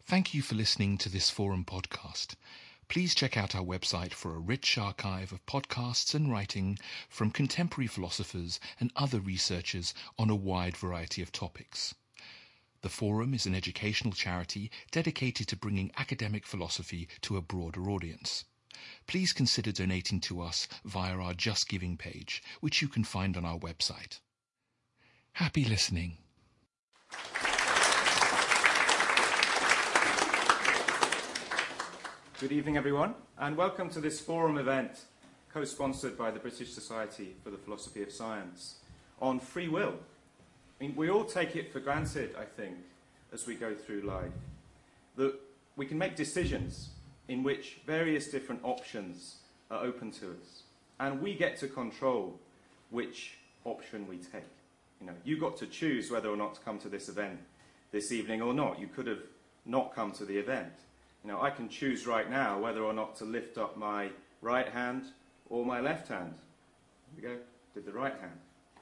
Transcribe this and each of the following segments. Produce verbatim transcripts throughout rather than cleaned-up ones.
Thank you for listening to this Forum podcast. Please check out our website for a rich archive of podcasts and writing from contemporary philosophers and other researchers on a wide variety of topics. The Forum is an educational charity dedicated to bringing academic philosophy to a broader audience. Please consider donating to us via our Just Giving page, which you can find on our website. Happy listening. Good evening, everyone, and welcome to this Forum event co-sponsored by the British Society for the Philosophy of Science on free will. I mean, we all take it for granted, I think, as we go through life, that we can make decisions in which various different options are open to us, and we get to control which option we take. You know, you got to choose whether or not to come to this event this evening or not. You could have not come to the event. You know, I can choose right now whether or not to lift up my right hand or my left hand. Here we go, did the right hand.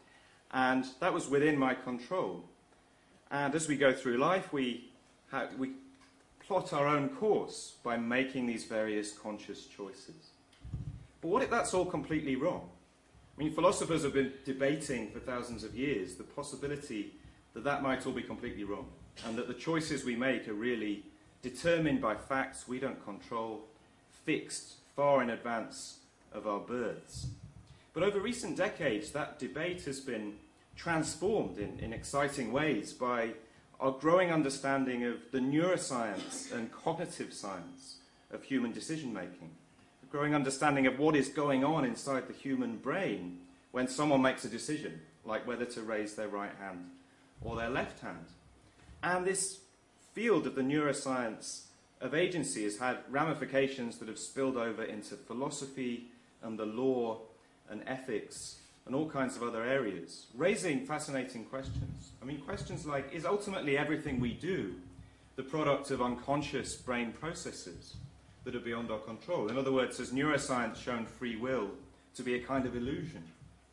And that was within my control. And as we go through life, we, ha we plot our own course by making these various conscious choices. But what if that's all completely wrong? I mean, philosophers have been debating for thousands of years the possibility that that might all be completely wrong, and that the choices we make are really determined by facts we don't control, fixed far in advance of our births. But over recent decades, that debate has been transformed in, in exciting ways by our growing understanding of the neuroscience and cognitive science of human decision-making, a growing understanding of what is going on inside the human brain when someone makes a decision, like whether to raise their right hand or their left hand. And this field of the neuroscience of agency has had ramifications that have spilled over into philosophy and the law and ethics and all kinds of other areas, raising fascinating questions. I mean, questions like, is ultimately everything we do the product of unconscious brain processes that are beyond our control? In other words, has neuroscience shown free will to be a kind of illusion?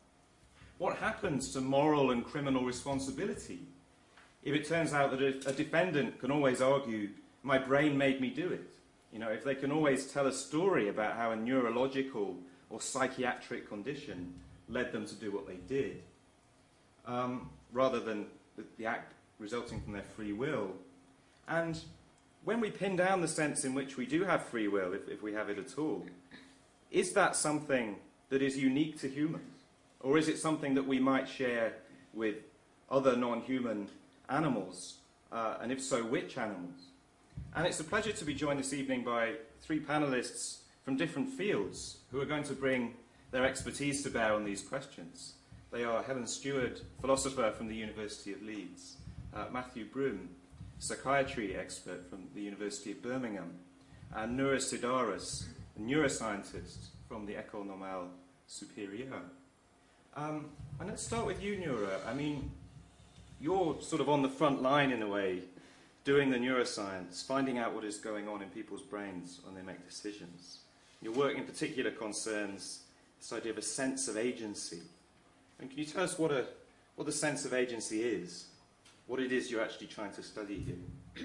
What happens to moral and criminal responsibility if it turns out that a defendant can always argue, my brain made me do it? You know, if they can always tell a story about how a neurological or psychiatric condition led them to do what they did, um, rather than the, the act resulting from their free will. And when we pin down the sense in which we do have free will, if, if we have it at all, is that something that is unique to humans? Or is it something that we might share with other non-human animals, uh, and if so, which animals? And it's a pleasure to be joined this evening by three panelists from different fields who are going to bring their expertise to bear on these questions. They are Helen Stewart, philosopher from the University of Leeds, uh, Matthew Broome, psychiatry expert from the University of Birmingham, and Noura Sidaris, a neuroscientist from the École Normale Supérieure. Um, and let's start with you, Noura. I mean, you're sort of on the front line in a way, doing the neuroscience, finding out what is going on in people's brains when they make decisions. Your work in particular concerns this idea of a sense of agency. And can you tell us what, a, what the sense of agency is? What it is you're actually trying to study here?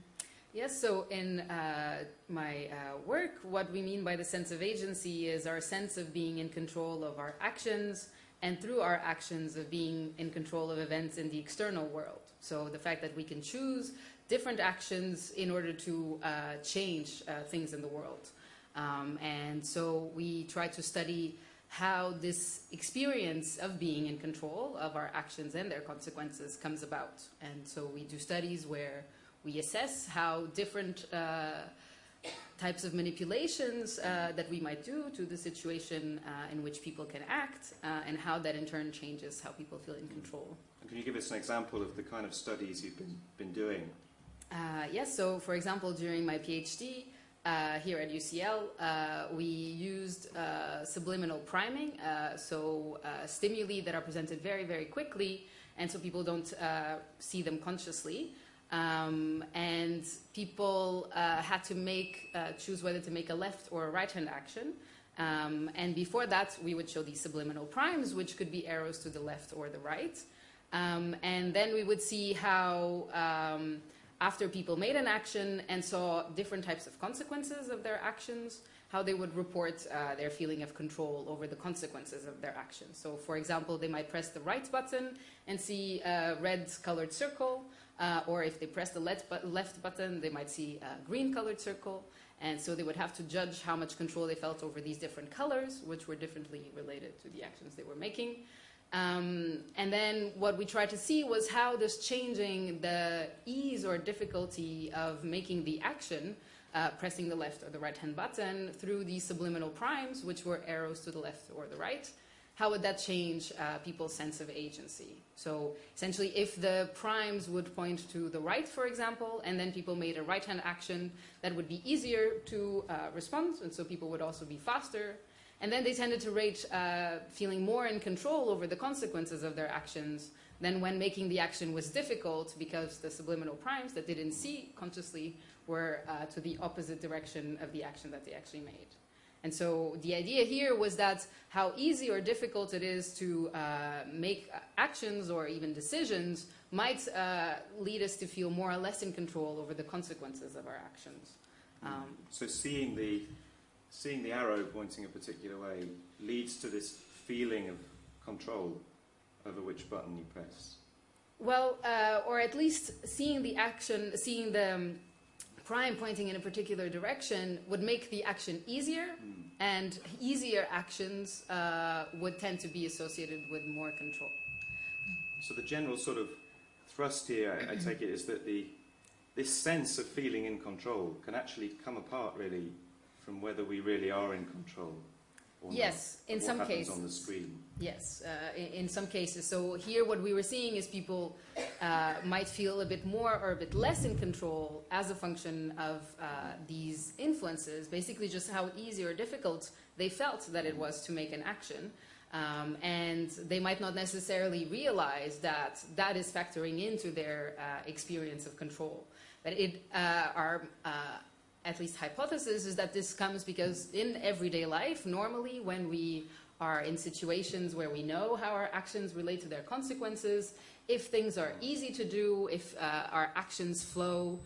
Yes, so in uh, my uh, work, what we mean by the sense of agency is our sense of being in control of our actions, and through our actions of being in control of events in the external world. So the fact that we can choose different actions in order to uh, change uh, things in the world. Um, and so we try to study how this experience of being in control of our actions and their consequences comes about. And so we do studies where we assess how different uh, types of manipulations uh, that we might do to the situation uh, in which people can act, uh, and how that in turn changes how people feel in control. And can you give us an example of the kind of studies you've been, been doing? Uh, yes, so for example, during my PhD uh, here at U C L, uh, we used uh, subliminal priming, uh, so uh, stimuli that are presented very, very quickly, and so people don't uh, see them consciously. Um, and people uh, had to make, uh, choose whether to make a left or a right-hand action. Um, and before that, we would show these subliminal primes, which could be arrows to the left or the right. Um, and then we would see how um, after people made an action and saw different types of consequences of their actions, how they would report uh, their feeling of control over the consequences of their actions. So, for example, they might press the right button and see a red colored circle, uh, or if they press the left, bu- left button, they might see a green colored circle. And so they would have to judge how much control they felt over these different colors, which were differently related to the actions they were making. Um, and then what we tried to see was how this changing the ease or difficulty of making the action, uh, pressing the left or the right-hand button, through these subliminal primes, which were arrows to the left or the right, how would that change uh, people's sense of agency? So essentially, if the primes would point to the right, for example, and then people made a right-hand action, that would be easier to uh, respond, and so people would also be faster. And then they tended to rate uh, feeling more in control over the consequences of their actions than when making the action was difficult, because the subliminal primes that they didn't see consciously were uh, to the opposite direction of the action that they actually made. And so the idea here was that how easy or difficult it is to uh, make actions or even decisions might uh, lead us to feel more or less in control over the consequences of our actions. Um, so seeing the, seeing the arrow pointing a particular way leads to this feeling of control over which button you press. Well, uh, or at least seeing the action, seeing the um, prime pointing in a particular direction would make the action easier, mm. and easier actions uh, would tend to be associated with more control. So the general sort of thrust here, I, I take it, is that the this sense of feeling in control can actually come apart really from whether we really are in control. Or yes, not, in some what happens cases. on the screen. Yes, uh, in, in some cases. So here what we were seeing is people uh, might feel a bit more or a bit less in control as a function of uh, these influences, basically just how easy or difficult they felt that it was to make an action. Um, and they might not necessarily realize that that is factoring into their uh, experience of control. But it, uh, our uh, at least hypothesis is that this comes because in everyday life, normally when we are in situations where we know how our actions relate to their consequences, if things are easy to do, if uh, our actions flow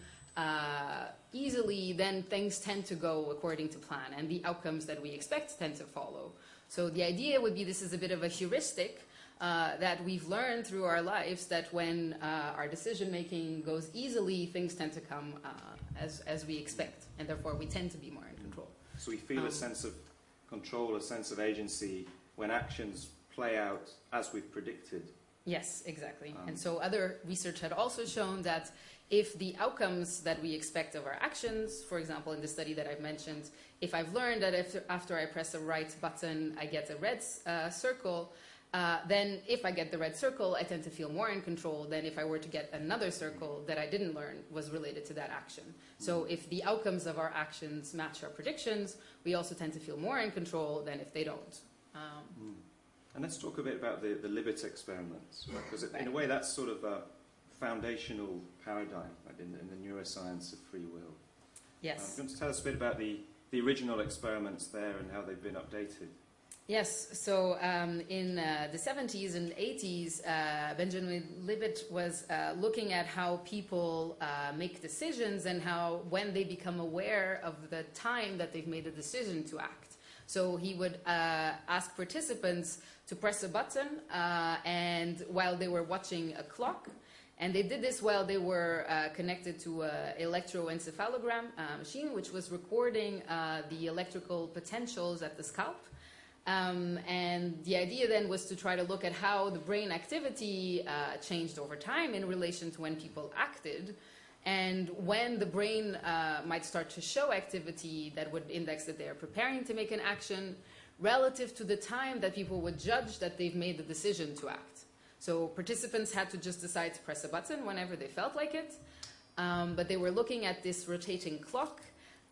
uh, easily, then things tend to go according to plan, and the outcomes that we expect tend to follow. So the idea would be this is a bit of a heuristic uh, that we've learned through our lives, that when uh, our decision-making goes easily, things tend to come uh, as, as we expect, and therefore we tend to be more in control. So we feel um, a sense of control, a sense of agency when actions play out as we've predicted. Yes, exactly. Um, and so other research had also shown that if the outcomes that we expect of our actions, for example, in the study that I've mentioned, if I've learned that after, after I press a right button, I get a red uh, circle, uh, then if I get the red circle, I tend to feel more in control than if I were to get another circle that I didn't learn was related to that action. So if the outcomes of our actions match our predictions, we also tend to feel more in control than if they don't. Um, mm. And let's talk a bit about the, the Libet experiments, because right? in a way that's sort of a foundational paradigm right, in, in the neuroscience of free will. yes. Um, do you want to tell us a bit about the, the original experiments there and how they've been updated? Yes, so um, in uh, the seventies and eighties, uh, Benjamin Libet was uh, looking at how people uh, make decisions and how when they become aware of the time that they've made a decision to act. So he would uh, ask participants to press a button uh, and while they were watching a clock, and they did this while they were uh, connected to an electroencephalogram uh, machine, which was recording uh, the electrical potentials at the scalp. Um, and the idea then was to try to look at how the brain activity uh, changed over time in relation to when people acted, and when the brain uh, might start to show activity that would index that they are preparing to make an action relative to the time that people would judge that they've made the decision to act. So participants had to just decide to press a button whenever they felt like it, um, but they were looking at this rotating clock,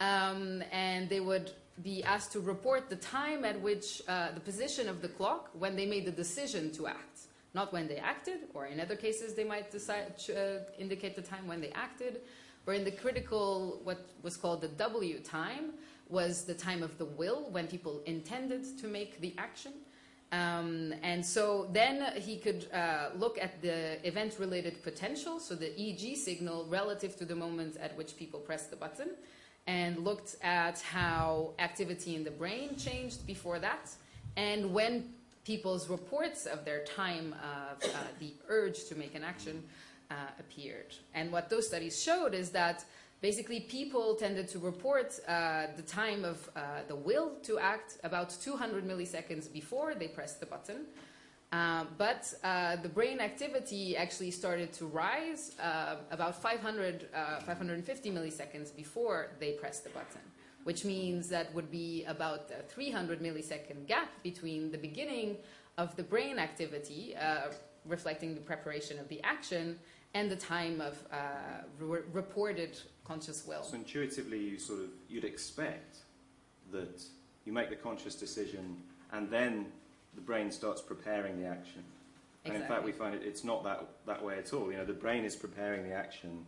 um, and they would be asked to report the time at which uh, the position of the clock when they made the decision to act, not when they acted, or in other cases they might decide, uh, indicate the time when they acted, or in the critical, what was called the W time, was the time of the will, when people intended to make the action. Um, and so then he could uh, look at the event-related potential, so the E E G signal relative to the moment at which people pressed the button, and looked at how activity in the brain changed before that, and when people's reports of their time of uh, the urge to make an action uh, appeared. And what those studies showed is that basically people tended to report uh, the time of uh, the will to act about two hundred milliseconds before they pressed the button. Uh, but uh, the brain activity actually started to rise uh, about five hundred, uh, five hundred fifty milliseconds before they pressed the button, which means that would be about a three hundred millisecond gap between the beginning of the brain activity, uh, reflecting the preparation of the action, and the time of uh, re reported conscious will. So intuitively, you sort of you'd expect that you make the conscious decision, and then the brain starts preparing the action. And Exactly. in fact, we find it, it's not that, that way at all. You know, the brain is preparing the action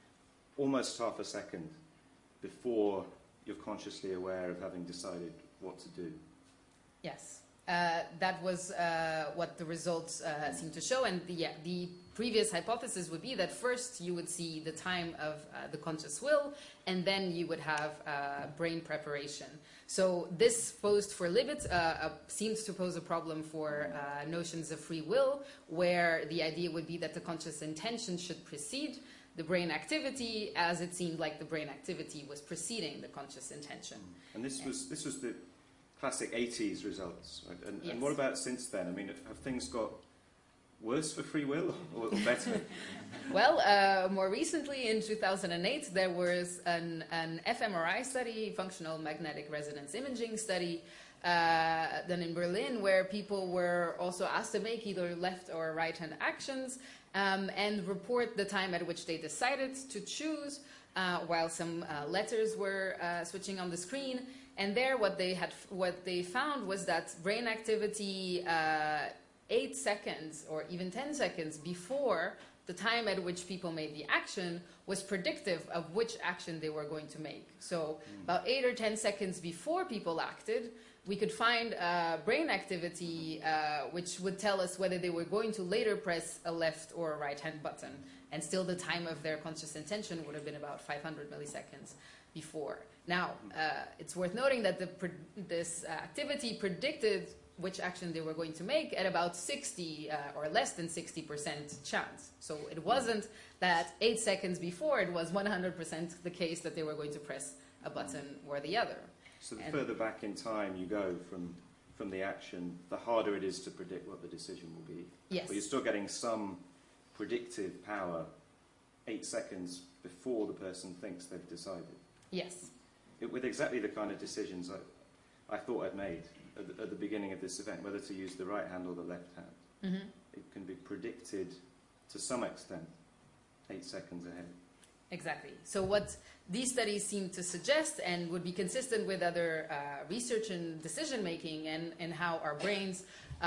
almost half a second before you're consciously aware of having decided what to do. Yes, uh, that was uh, what the results uh, seem to show. And the, yeah, the previous hypothesis would be that first you would see the time of uh, the conscious will, and then you would have uh, brain preparation. So this posed for Libet uh, uh, seems to pose a problem for uh, notions of free will, where the idea would be that the conscious intention should precede the brain activity, as it seemed like the brain activity was preceding the conscious intention. And this was this was the classic eighties results, right? And, Yes. and what about since then? I mean, have things got worse for free will or, or better? Well, uh, more recently, in two thousand eight, there was an, an fMRI study, functional magnetic resonance imaging study, uh, done in Berlin, where people were also asked to make either left or right-hand actions um, and report the time at which they decided to choose, uh, while some uh, letters were uh, switching on the screen. And there, what they had, what they found was that brain activity uh, eight seconds or even ten seconds before the time at which people made the action was predictive of which action they were going to make. So mm. about eight or ten seconds before people acted, we could find uh, brain activity uh, which would tell us whether they were going to later press a left or a right-hand button. And still the time of their conscious intention would have been about five hundred milliseconds before. Now, uh, it's worth noting that the pre this uh, activity predicted which action they were going to make at about sixty uh, or less than sixty percent chance. So it wasn't that eight seconds before, it was one hundred percent the case that they were going to press a button or the other. So the and further back in time you go from, from the action, the harder it is to predict what the decision will be. Yes. But you're still getting some predictive power eight seconds before the person thinks they've decided. Yes. It, with exactly the kind of decisions I, I thought I'd made at the, at the beginning of this event, whether to use the right hand or the left hand. Mm-hmm. It can be predicted to some extent eight seconds ahead. Exactly. So what these studies seem to suggest, and would be consistent with other uh, research and decision making, and, and how our brains, uh,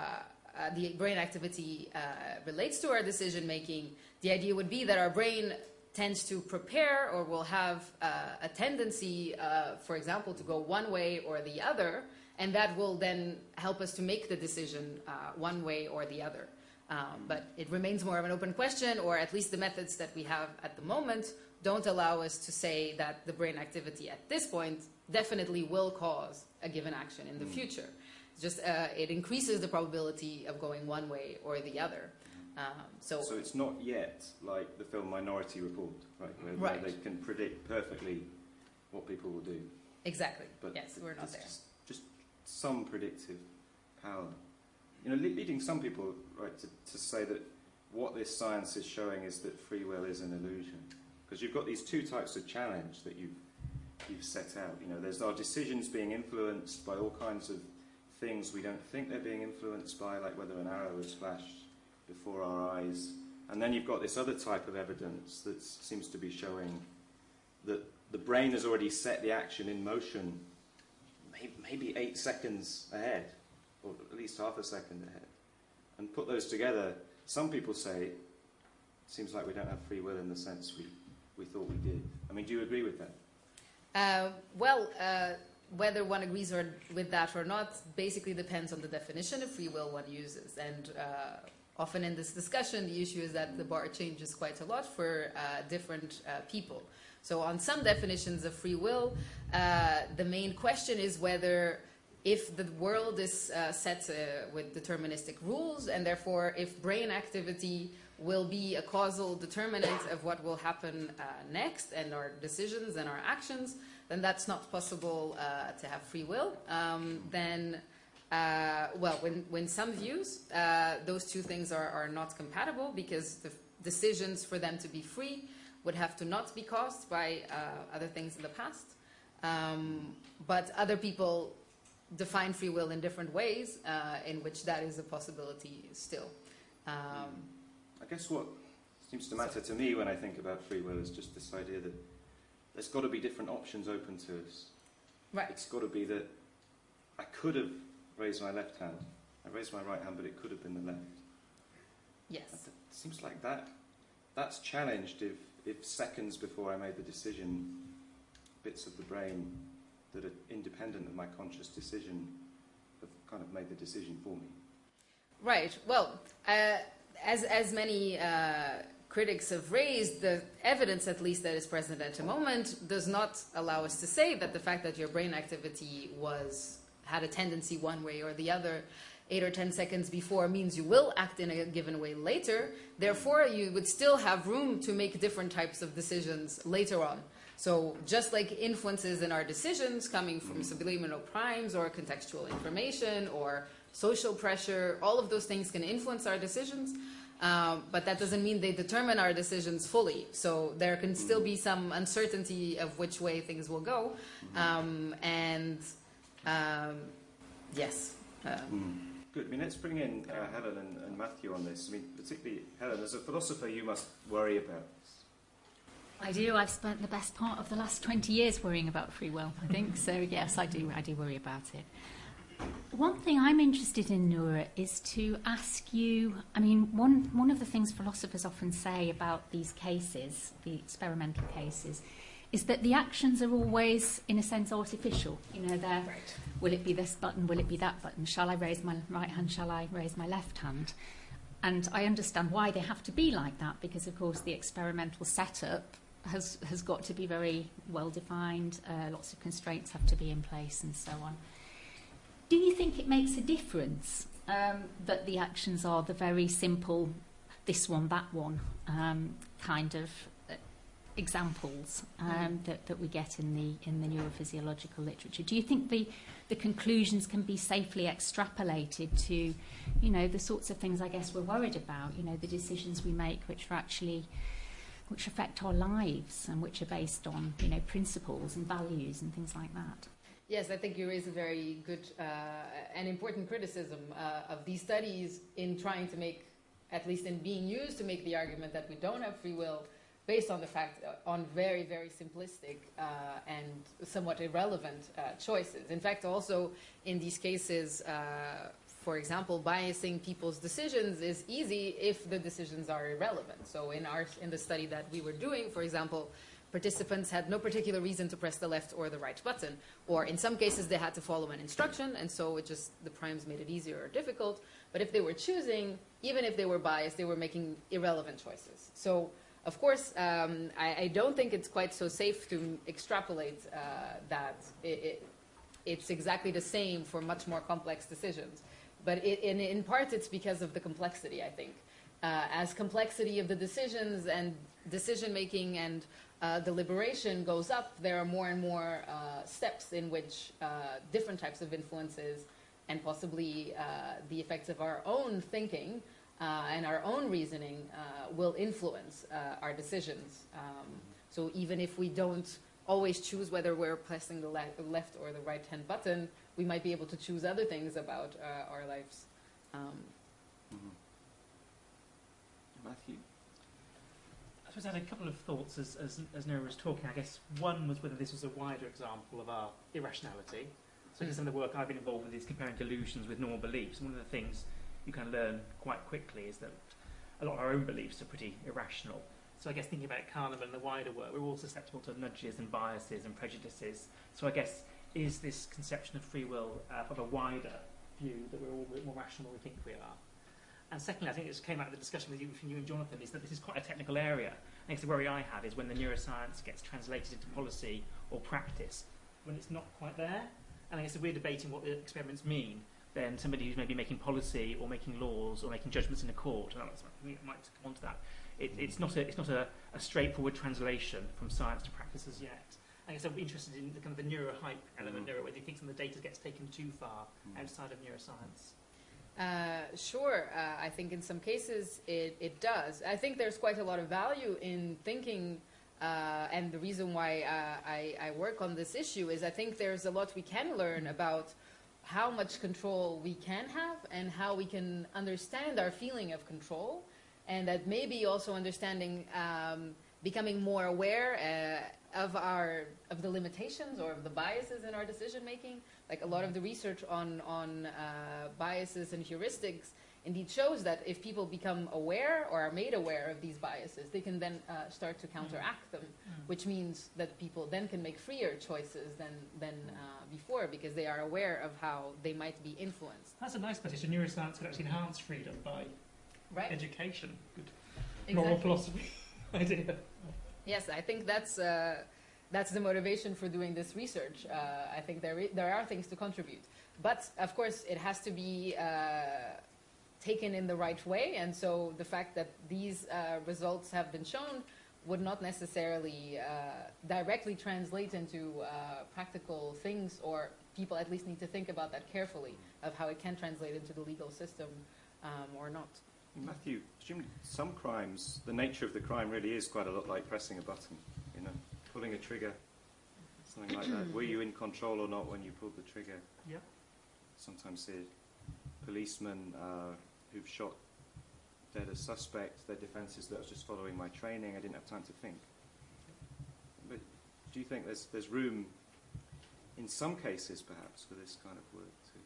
uh, the brain activity uh, relates to our decision making, the idea would be that our brain tends to prepare, or will have uh, a tendency, uh, for example, to go one way or the other, and that will then help us to make the decision uh, one way or the other. Um, but it remains more of an open question, or at least the methods that we have at the moment don't allow us to say that the brain activity at this point definitely will cause a given action in the mm. future. It's just uh, it increases the probability of going one way or the other. Um, so, so it's not yet like the film Minority Report, right? Where, right. where they can predict perfectly what people will do. Exactly. But yes, we're not there. Just, just some predictive power. You know, leading some people, right, to, to say that what this science is showing is that free will is an illusion. Because you've got these two types of challenge that you've, you've set out. You know, there's our decisions being influenced by all kinds of things we don't think they're being influenced by, like whether an arrow is flashed before our eyes. And then you've got this other type of evidence that seems to be showing that the brain has already set the action in motion maybe, maybe eight seconds ahead, or at least half a second ahead. And put those together, some people say, it seems like we don't have free will in the sense we, we thought we did. I mean, do you agree with that? Uh, well, uh, whether one agrees or, with that or not basically depends on the definition of free will one uses. And uh, often in this discussion, the issue is that the bar changes quite a lot for uh, different uh, people. So on some definitions of free will, uh, the main question is whether if the world is uh, set uh, with deterministic rules, and therefore if brain activity will be a causal determinant of what will happen uh, next and our decisions and our actions, then that's not possible uh, to have free will. Um, then, uh, well, when, when some views, uh, those two things are, are not compatible, because the decisions for them to be free would have to not be caused by uh, other things in the past. Um, but other people define free will in different ways, uh, in which that is a possibility still. Um, I guess what seems to matter to me when I think about free will is just this idea that there's got to be different options open to us. right. It's got to be that I could have raised my left hand. I raised my right hand, but it could have been the left. Yes. It seems like that that's challenged if, if seconds before I made the decision, bits of the brain that are independent of my conscious decision have kind of made the decision for me. Right. Well, uh, as as many uh, critics have raised, the evidence, at least that is present at the moment, does not allow us to say that the fact that your brain activity was had a tendency one way or the other eight or ten seconds before means you will act in a given way later. Therefore, you would still have room to make different types of decisions later on. So just like influences in our decisions coming from subliminal primes or contextual information or social pressure, all of those things can influence our decisions, um, but that doesn't mean they determine our decisions fully. So there can still be some uncertainty of which way things will go. Um, and um, yes. Uh, mm. Good. I mean, let's bring in uh, Helen and, and Matthew on this. I mean, particularly Helen, as a philosopher, you must worry about this. I do. I've spent the best part of the last twenty years worrying about free will, I think. So, yes, I do. I do worry about it. One thing I'm interested in, Noura, is to ask you, I mean, one, one of the things philosophers often say about these cases, the experimental cases, is that the actions are always, in a sense, artificial. You know, they're, right. Will it be this button? Will it be that button? Shall I raise my right hand? Shall I raise my left hand? And I understand why they have to be like that, because, of course, the experimental setup has, has got to be very well defined. Uh, lots of constraints have to be in place and so on. Do you think it makes a difference um, that the actions are the very simple, this one, that one, um, kind of uh, examples um, mm. that, that we get in the in the neurophysiological literature? Do you think the the conclusions can be safely extrapolated to, you know, the sorts of things I guess we're worried about? You know, the decisions we make, which are actually which affect our lives and which are based on, you know, principles and values and things like that. Yes, I think you raise a very good uh, and important criticism uh, of these studies in trying to make, at least in being used to make the argument that we don't have free will, based on the fact uh, on very, very simplistic uh, and somewhat irrelevant uh, choices. In fact, also in these cases, uh, for example, biasing people's decisions is easy if the decisions are irrelevant. So in our in the study that we were doing, for example, participants had no particular reason to press the left or the right button, or in some cases they had to follow an instruction, and so it just the primes made it easier or difficult. But if they were choosing, even if they were biased, they were making irrelevant choices. So of course, um, I, I don't think it's quite so safe to extrapolate uh, that it, it, it's exactly the same for much more complex decisions. But it, in, in part, it's because of the complexity, I think. Uh, as complexity of the decisions and decision-making and uh, deliberation goes up, there are more and more uh, steps in which uh, different types of influences and possibly uh, the effects of our own thinking uh, and our own reasoning uh, will influence uh, our decisions. Um, so even if we don't always choose whether we're pressing the le left or the right-hand button, we might be able to choose other things about uh, our lives. Um, mm-hmm. Matthew? I suppose I had a couple of thoughts as, as, as Noura was talking. I guess one was whether this was a wider example of our irrationality. So mm. some of the work I've been involved with is comparing delusions with normal beliefs. And one of the things you can learn quite quickly is that a lot of our own beliefs are pretty irrational. So I guess thinking about Kahneman and the wider work, we're all susceptible to nudges and biases and prejudices. So I guess is this conception of free will uh, of a wider view that we're all a bit more rational than we think we are. And secondly, I think it just came out of the discussion with you, between you and Jonathan, is that this is quite a technical area. I think the worry I have is when the neuroscience gets translated into policy or practice, when it's not quite there. And I guess if we're debating what the experiments mean, then somebody who's maybe making policy or making laws or making judgments in a court, and I think I might come on to that, it, it's not, a, it's not a, a straightforward translation from science to practice as yet. I guess I'd be interested in the kind of the neurohype element, neuro, whether you think some of the data gets taken too far outside of neuroscience. Uh, sure, uh, I think in some cases it, it does. I think there's quite a lot of value in thinking, uh, and the reason why uh, I, I work on this issue is I think there's a lot we can learn about how much control we can have and how we can understand our feeling of control, and that maybe also understanding, um, becoming more aware uh, of our of the limitations or of the biases in our decision making. Like a lot of the research on on uh, biases and heuristics indeed shows that if people become aware or are made aware of these biases, they can then uh, start to counteract them, mm. which means that people then can make freer choices than than uh, before because they are aware of how they might be influenced. That's a nice petition. Neuroscience could actually enhance freedom by right. education. Good exactly. moral philosophy idea. Yes, I think that's uh, that's the motivation for doing this research. Uh, I think there I- there are things to contribute, but of course it has to be uh, taken in the right way. And so the fact that these uh, results have been shown would not necessarily uh, directly translate into uh, practical things, or people at least need to think about that carefully of how it can translate into the legal system um, or not. Matthew, presumably some crimes, the nature of the crime really is quite a lot like pressing a button, you know, pulling a trigger, something like that. Were you in control or not when you pulled the trigger? Yep. Sometimes see policemen uh, who've shot dead a suspect, their defence is that I was just following my training, I didn't have time to think. But do you think there's, there's room, in some cases perhaps, for this kind of work to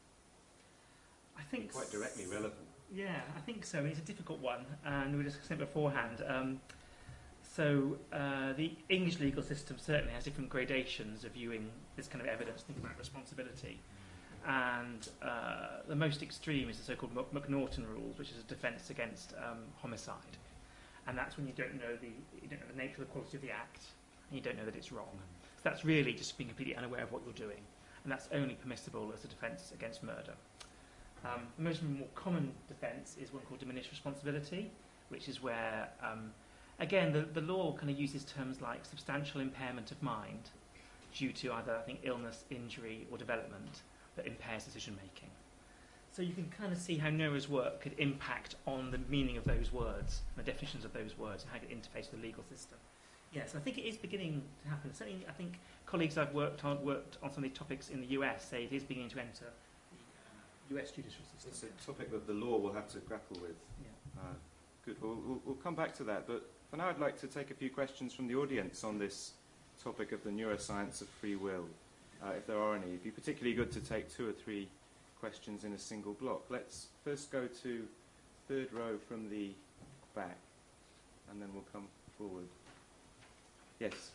I think be quite directly relevant? Yeah, I think so. It's a difficult one, and we were discussing it beforehand. Um, so uh, the English legal system certainly has different gradations of viewing this kind of evidence, thinking about responsibility. And uh, the most extreme is the so-called McNaughton rules, which is a defence against um, homicide. And that's when you don't know the you don't know the nature of the quality of the act, and you don't know that it's wrong. So that's really just being completely unaware of what you're doing, and that's only permissible as a defence against murder. Um, the most more common defence is one called diminished responsibility, which is where, um, again, the, the law kind of uses terms like substantial impairment of mind due to either, I think, illness, injury, or development that impairs decision making. So you can kind of see how Noah's work could impact on the meaning of those words, and the definitions of those words, and how it interface with the legal system. Yes, I think it is beginning to happen. Certainly, I think colleagues I've worked on, worked on some of these topics in the U S say it is beginning to enter U S judicial system. It's a topic that the law will have to grapple with. Yeah. Uh, good. We'll, we'll, we'll come back to that. But for now, I'd like to take a few questions from the audience on this topic of the neuroscience of free will, uh, if there are any. It'd be particularly good to take two or three questions in a single block. Let's first go to third row from the back, and then we'll come forward. Yes.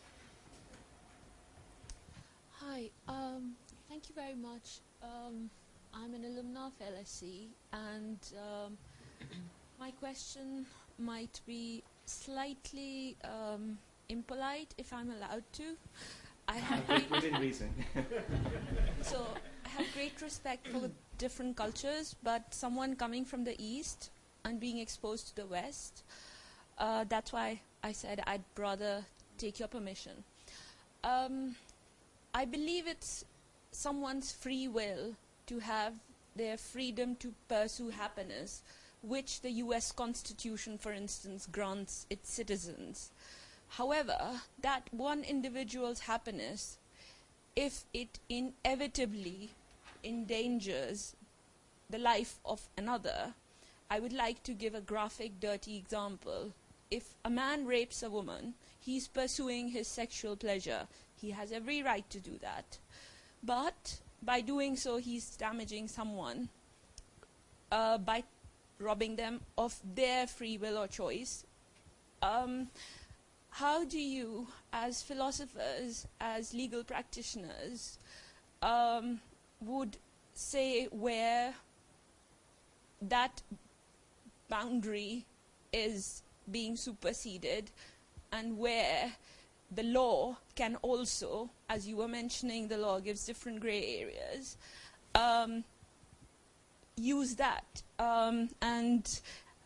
Hi. Um, thank you very much. Um, I'm an alumna of L S E, and um, my question might be slightly um, impolite, if I'm allowed to. I have great Within reason. so I have great respect for different cultures, but someone coming from the East and being exposed to the West, uh, that's why I said I'd rather take your permission. Um, I believe it's someone's free will to have their freedom to pursue happiness, which the U S Constitution, for instance, grants its citizens. However, that one individual's happiness, if it inevitably endangers the life of another, I would like to give a graphic, dirty example. If a man rapes a woman, he's pursuing his sexual pleasure. He has every right to do that. But by doing so, he's damaging someone uh, by robbing them of their free will or choice. Um, how do you, as philosophers, as legal practitioners, um, would say where that boundary is being superseded and where the law can also, as you were mentioning, the law gives different grey areas, um, use that. Um, and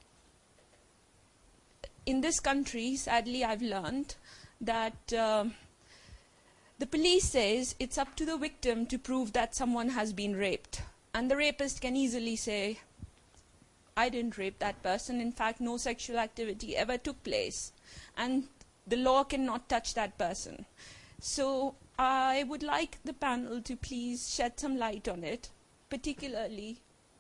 in this country, sadly, I've learned that um, the police says it's up to the victim to prove that someone has been raped. And the rapist can easily say, I didn't rape that person. In fact, no sexual activity ever took place. And the law cannot touch that person. So I would like the panel to please shed some light on it, particularly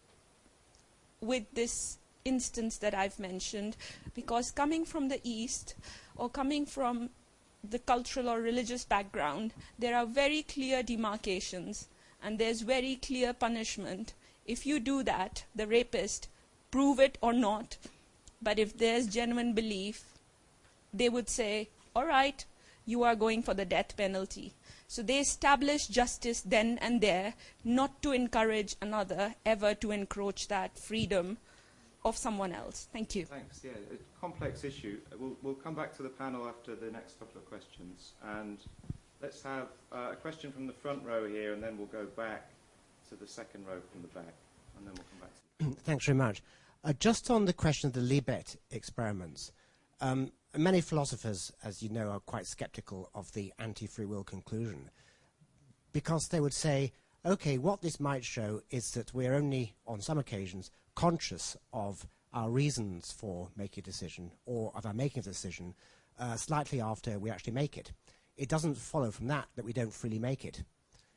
with this instance that I've mentioned, because coming from the East or coming from the cultural or religious background, there are very clear demarcations and there's very clear punishment. If you do that, the rapist, prove it or not, but if there's genuine belief, they would say, all right, you are going for the death penalty. So they establish justice then and there, not to encourage another ever to encroach that freedom of someone else. Thank you. Thanks. Yeah, a complex issue. We'll, we'll come back to the panel after the next couple of questions. And let's have uh, a question from the front row here, and then we'll go back to the second row from the back, and then we'll come back to you. Thanks very much. Uh, just on the question of the Libet experiments, um, many philosophers, as you know, are quite skeptical of the anti-free will conclusion, because they would say, okay, what this might show is that we're only, on some occasions, conscious of our reasons for making a decision, or of our making a decision, uh, slightly after we actually make it. It doesn't follow from that that we don't freely make it.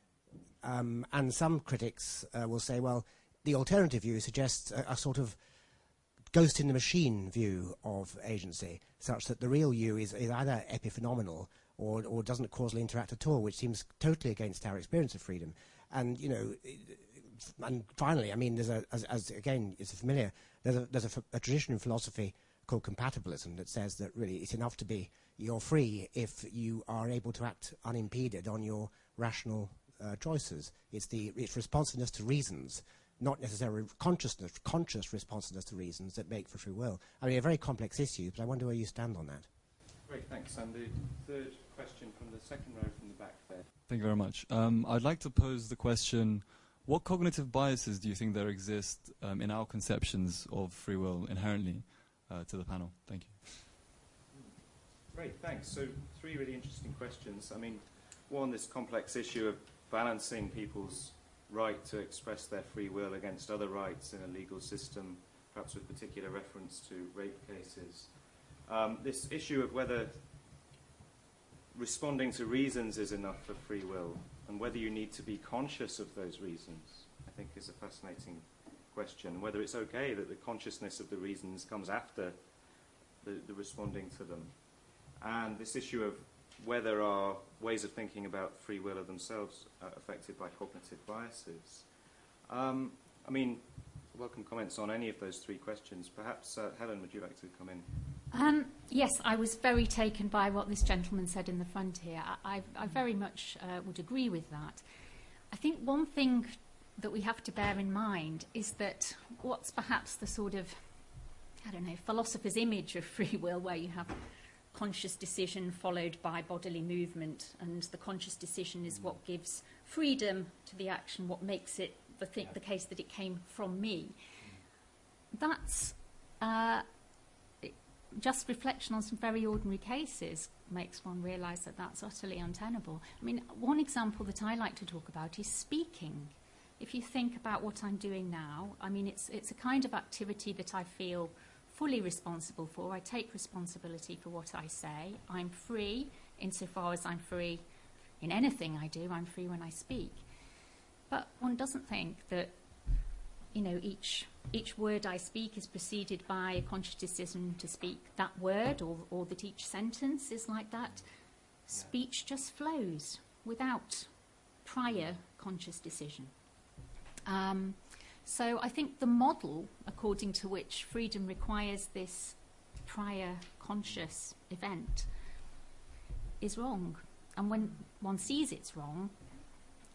Um, and some critics uh, will say, well, the alternative view suggests a, a sort of ghost in the machine view of agency, such that the real you is, is either epiphenomenal or, or doesn't causally interact at all, which seems totally against our experience of freedom. And, you know, and finally, I mean, there's a, as, as again, is familiar, there's, a, there's a, a tradition in philosophy called compatibilism that says that really it's enough to be, you're free if you are able to act unimpeded on your rational uh, choices. It's the it's responsiveness to reasons, not necessarily consciousness, conscious responsiveness to reasons that make for free will. I mean, a very complex issue, but I wonder where you stand on that. Great, thanks. And the third question from the second row from the back there. Thank you very much. Um, I'd like to pose the question, what cognitive biases do you think there exist um, in our conceptions of free will inherently uh, to the panel? Thank you. Great, thanks. So three really interesting questions. I mean, one, this complex issue of balancing people's right to express their free will against other rights in a legal system, perhaps with particular reference to rape cases. Um, this issue of whether responding to reasons is enough for free will, and whether you need to be conscious of those reasons, I think is a fascinating question. Whether it's okay that the consciousness of the reasons comes after the, the responding to them. And this issue of whether our ways of thinking about free will are themselves uh, affected by cognitive biases. Um, I mean, welcome comments on any of those three questions. Perhaps, uh, Helen, would you like to come in? Um, yes, I was very taken by what this gentleman said in the front here. I, I, I very much uh, would agree with that. I think one thing that we have to bear in mind is that what's perhaps the sort of, I don't know, philosopher's image of free will, where you have conscious decision followed by bodily movement, and the conscious decision is what gives freedom to the action, what makes it the, th the case that it came from me. That's uh, it, just reflection on some very ordinary cases makes one realise that that's utterly untenable. I mean, one example that I like to talk about is speaking. If you think about what I'm doing now, I mean, it's, it's a kind of activity that I feel fully responsible for. I take responsibility for what I say. I'm free insofar as I'm free in anything I do. I'm free when I speak. But one doesn't think that, you know, each each word I speak is preceded by a conscious decision to speak that word, or, or that each sentence is like that. Speech just flows without prior conscious decision. Um, So I think the model according to which freedom requires this prior conscious event is wrong. And when one sees it's wrong,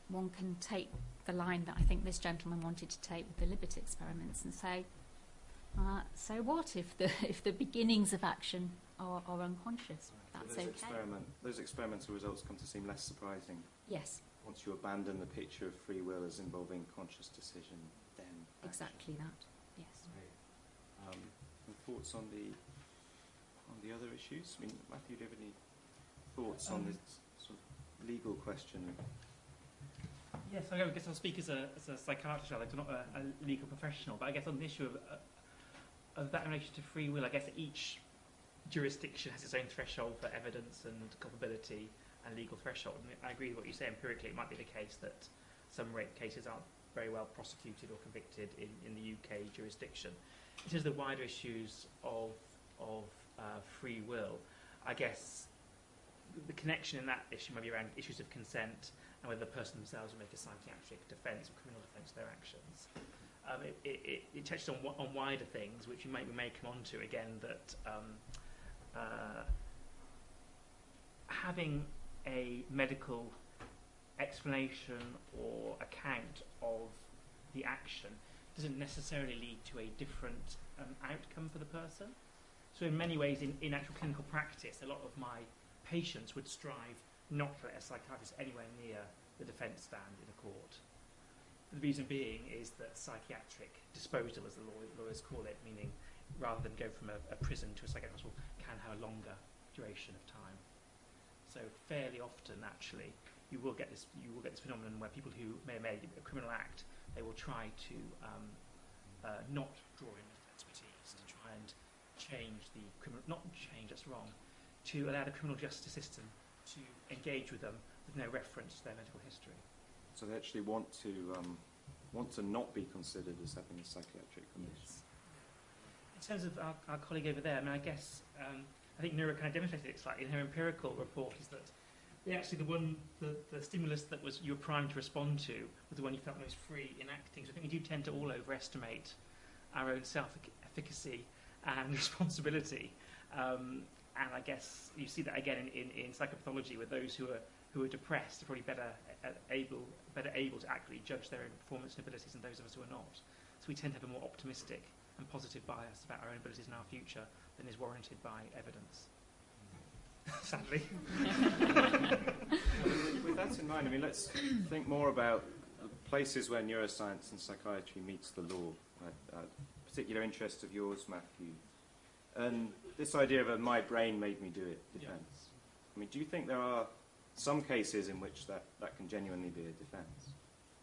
one can take the line that I think this gentleman wanted to take with the Libet experiments and say, uh, so what if the if the beginnings of action are, are unconscious? That's so those okay. Experiment, those experimental results come to seem less surprising. Yes. Once you abandon the picture of free will as involving conscious decision, then action. Exactly that. Yes. Um, and thoughts on the on the other issues? I mean, Matthew, do you have any thoughts um, on this sort of legal question? Yes, I guess I'll speak as a, as a psychiatrist, rather, not a, a legal professional. But I guess on the issue of, uh, of that in relation to free will, I guess each jurisdiction has its own threshold for evidence and culpability and legal threshold. And I agree with what you say. Empirically, it might be the case that some rape cases aren't very well prosecuted or convicted in, in the U K jurisdiction. In terms of the wider issues of, of uh, free will, I guess the connection in that issue might be around issues of consent and whether the person themselves will make a psychiatric defence or criminal defence of their actions. Um, it, it, it touches on, on wider things, which we may, we may come on to again, that um, uh, having a medical explanation or account of the action doesn't necessarily lead to a different um, outcome for the person. So in many ways, in, in actual clinical practice, a lot of my patients would strive not to let a psychiatrist anywhere near the defence stand in a court. The reason being is that psychiatric disposal, as the law, lawyers call it, meaning rather than go from a, a prison to a psychiatric hospital, can have a longer duration of time. So fairly often, actually, you will get this you will get this phenomenon where people who may have made a criminal act, they will try to um, uh, not draw in expertise to try and change the criminal, not change, that's wrong, to allow the criminal justice system to engage with them with no reference to their medical history. So they actually want to um, want to not be considered as having a psychiatric condition. Yes. In terms of our, our colleague over there, I mean, I guess um, I think Noura kind of demonstrated it slightly in her empirical report. Is that the, actually the one the, the stimulus that was you were primed to respond to was the one you felt most free in acting. So I think we do tend to all overestimate our own self-efficacy and responsibility. Um, and I guess you see that again in, in, in psychopathology, with those who are who are depressed are probably better uh, able better able to accurately judge their own performance and abilities than those of us who are not. So we tend to have a more optimistic and positive bias about our own abilities and our future than is warranted by evidence. Sadly. with, with that in mind, I mean, let's think more about places where neuroscience and psychiatry meets the law. Uh, uh, particular interest of yours, Matthew, and this idea of a "my brain made me do it" defence. Yeah. I mean, do you think there are some cases in which that, that can genuinely be a defence?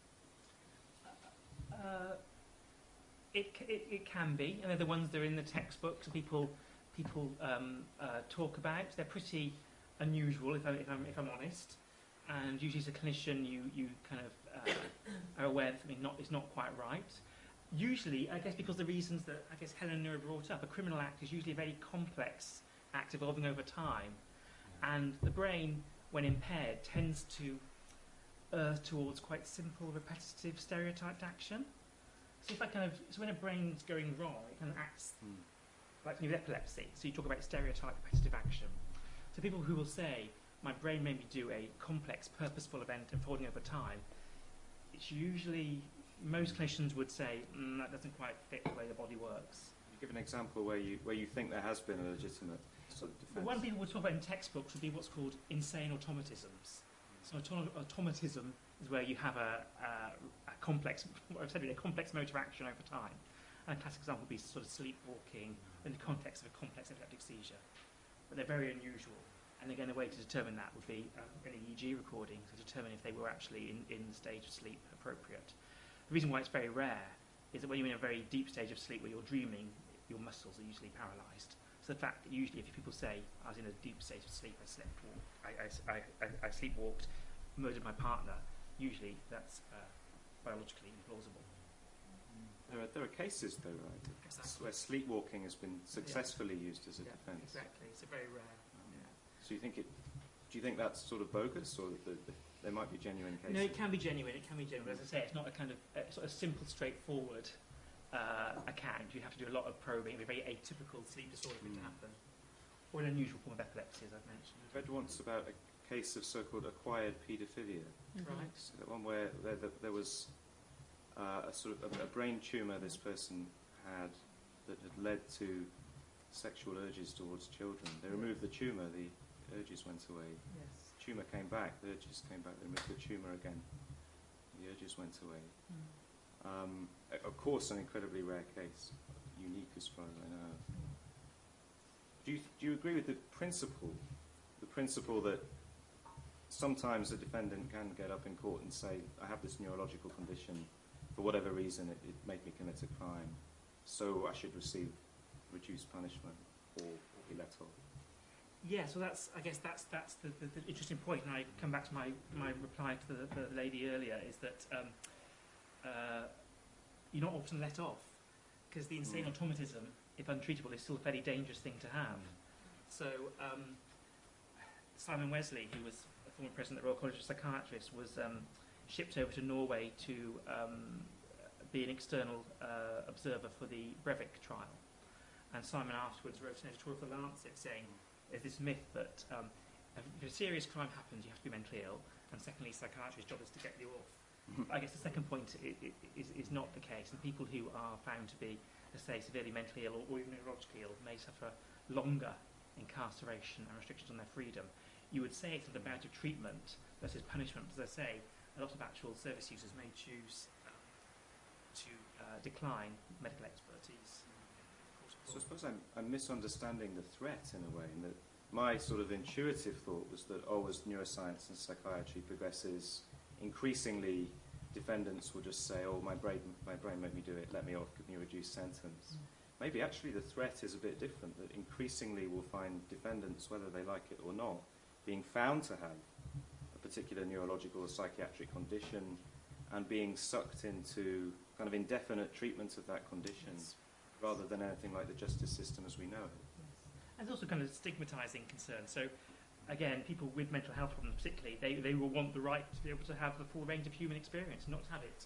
Uh, it, it it can be, and they're the ones that are in the textbooks. People people um, uh, talk about. They're pretty unusual, if I'm if I'm, if I'm honest. And usually, as a clinician, you you kind of uh, are aware that something not is not quite right. Usually, I guess because the reasons that I guess Helen and Noura brought up, a criminal act is usually a very complex act evolving over time, and the brain, when impaired, tends to err towards quite simple, repetitive, stereotyped action. So if I kind of, so when a brain's going wrong, it kind of acts mm. like with epilepsy. So you talk about stereotype, repetitive action. So people who will say, my brain made me do a complex, purposeful event unfolding over time, it's usually, most clinicians would say, mm, that doesn't quite fit the way the body works. Give an example where you where you think there has been a legitimate sort of defence. The one people would talk about in textbooks would be what's called insane automatisms. So autom automatism is where you have a, a, a complex, what I've said, a complex motor action over time. And a classic example would be sort of sleepwalking in the context of a complex epileptic seizure. But they're very unusual. And again, a way to determine that would be uh, an E E G recording to determine if they were actually in, in the stage of sleep appropriate. The reason why it's very rare is that when you're in a very deep stage of sleep where you're dreaming, your muscles are usually paralysed. So the fact that usually if people say, I was in a deep state of sleep, I slept, I, I, I, I sleepwalked, murdered my partner, usually that's uh, biologically implausible. There are, there are cases, though, right, exactly. where sleepwalking has been successfully yeah. used as a yeah, defence. Exactly, it's a very rare. Um, yeah. So you think it? Do you think that's sort of bogus, or that the, the, there might be genuine cases? No, it can be genuine. It can be genuine. As I say, it's not a kind of uh, sort of simple, straightforward uh, account. You have to do a lot of probing. A very atypical sleep disorder mm. to happen, or an unusual form of epilepsy, as I've mentioned. I've read once about a case of so-called acquired paedophilia. Right. So that one where there, there, there was uh, a sort of a, a brain tumour this person had that had led to sexual urges towards children. They removed the tumour, the urges went away. Yes. Tumour came back, the urges came back. They removed the tumour again, the urges went away. Mm. Um, a- of course, an incredibly rare case, unique as far as I know. Do you, do you agree with the principle, the principle that sometimes a defendant can get up in court and say, I have this neurological condition, for whatever reason it, it made me commit a crime, so I should receive reduced punishment or, or be let off? Yeah, so that's, I guess that's, that's the, the, the interesting point, and I come back to my, my reply to the, the lady earlier, is that um, uh, you're not often let off, because the insane Mm. automatism, if untreatable, is still a fairly dangerous thing to have. So um, Simon Wesley, who was a former president of the Royal College of Psychiatrists, was um, shipped over to Norway to um, be an external uh, observer for the Breivik trial. And Simon afterwards wrote an editorial for The Lancet saying there's this myth that um, if a serious crime happens, you have to be mentally ill, and secondly, psychiatrists' job is to get you off. I guess the second point i i is, is not the case, and people who are found to be, let's say, severely mentally ill or, or even neurologically ill may suffer longer incarceration and restrictions on their freedom. You would say it's not a bout of treatment versus punishment, but as I say, a lot of actual service users may choose um, to uh, decline medical expertise. So I suppose I'm, I'm misunderstanding the threat in a way, in that my sort of intuitive thought was that, oh, as neuroscience and psychiatry progresses, increasingly defendants will just say, oh, my brain, my brain made me do it, let me off, give me a reduced sentence. Mm. Maybe actually the threat is a bit different, that increasingly we'll find defendants, whether they like it or not, being found to have a particular neurological or psychiatric condition and being sucked into kind of indefinite treatment of that condition. Yes. Rather than anything like the justice system as we know it. Yes. And there's also kind of stigmatising concern. So, again, people with mental health problems particularly, they, they will want the right to be able to have the full range of human experience, not to have it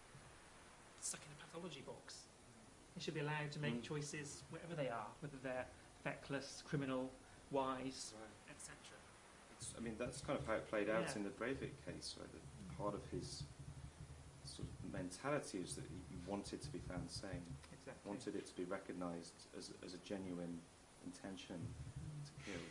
stuck in a pathology box. They should be allowed to make mm. choices wherever they are, whether they're feckless, criminal, wise, right. et cetera. I mean, that's kind of how it played out yeah. in the Breivik case, right? That mm. part of his sort of mentality is that he wanted to be found sane. Exactly. Wanted it to be recognised as, as a genuine intention mm. to kill.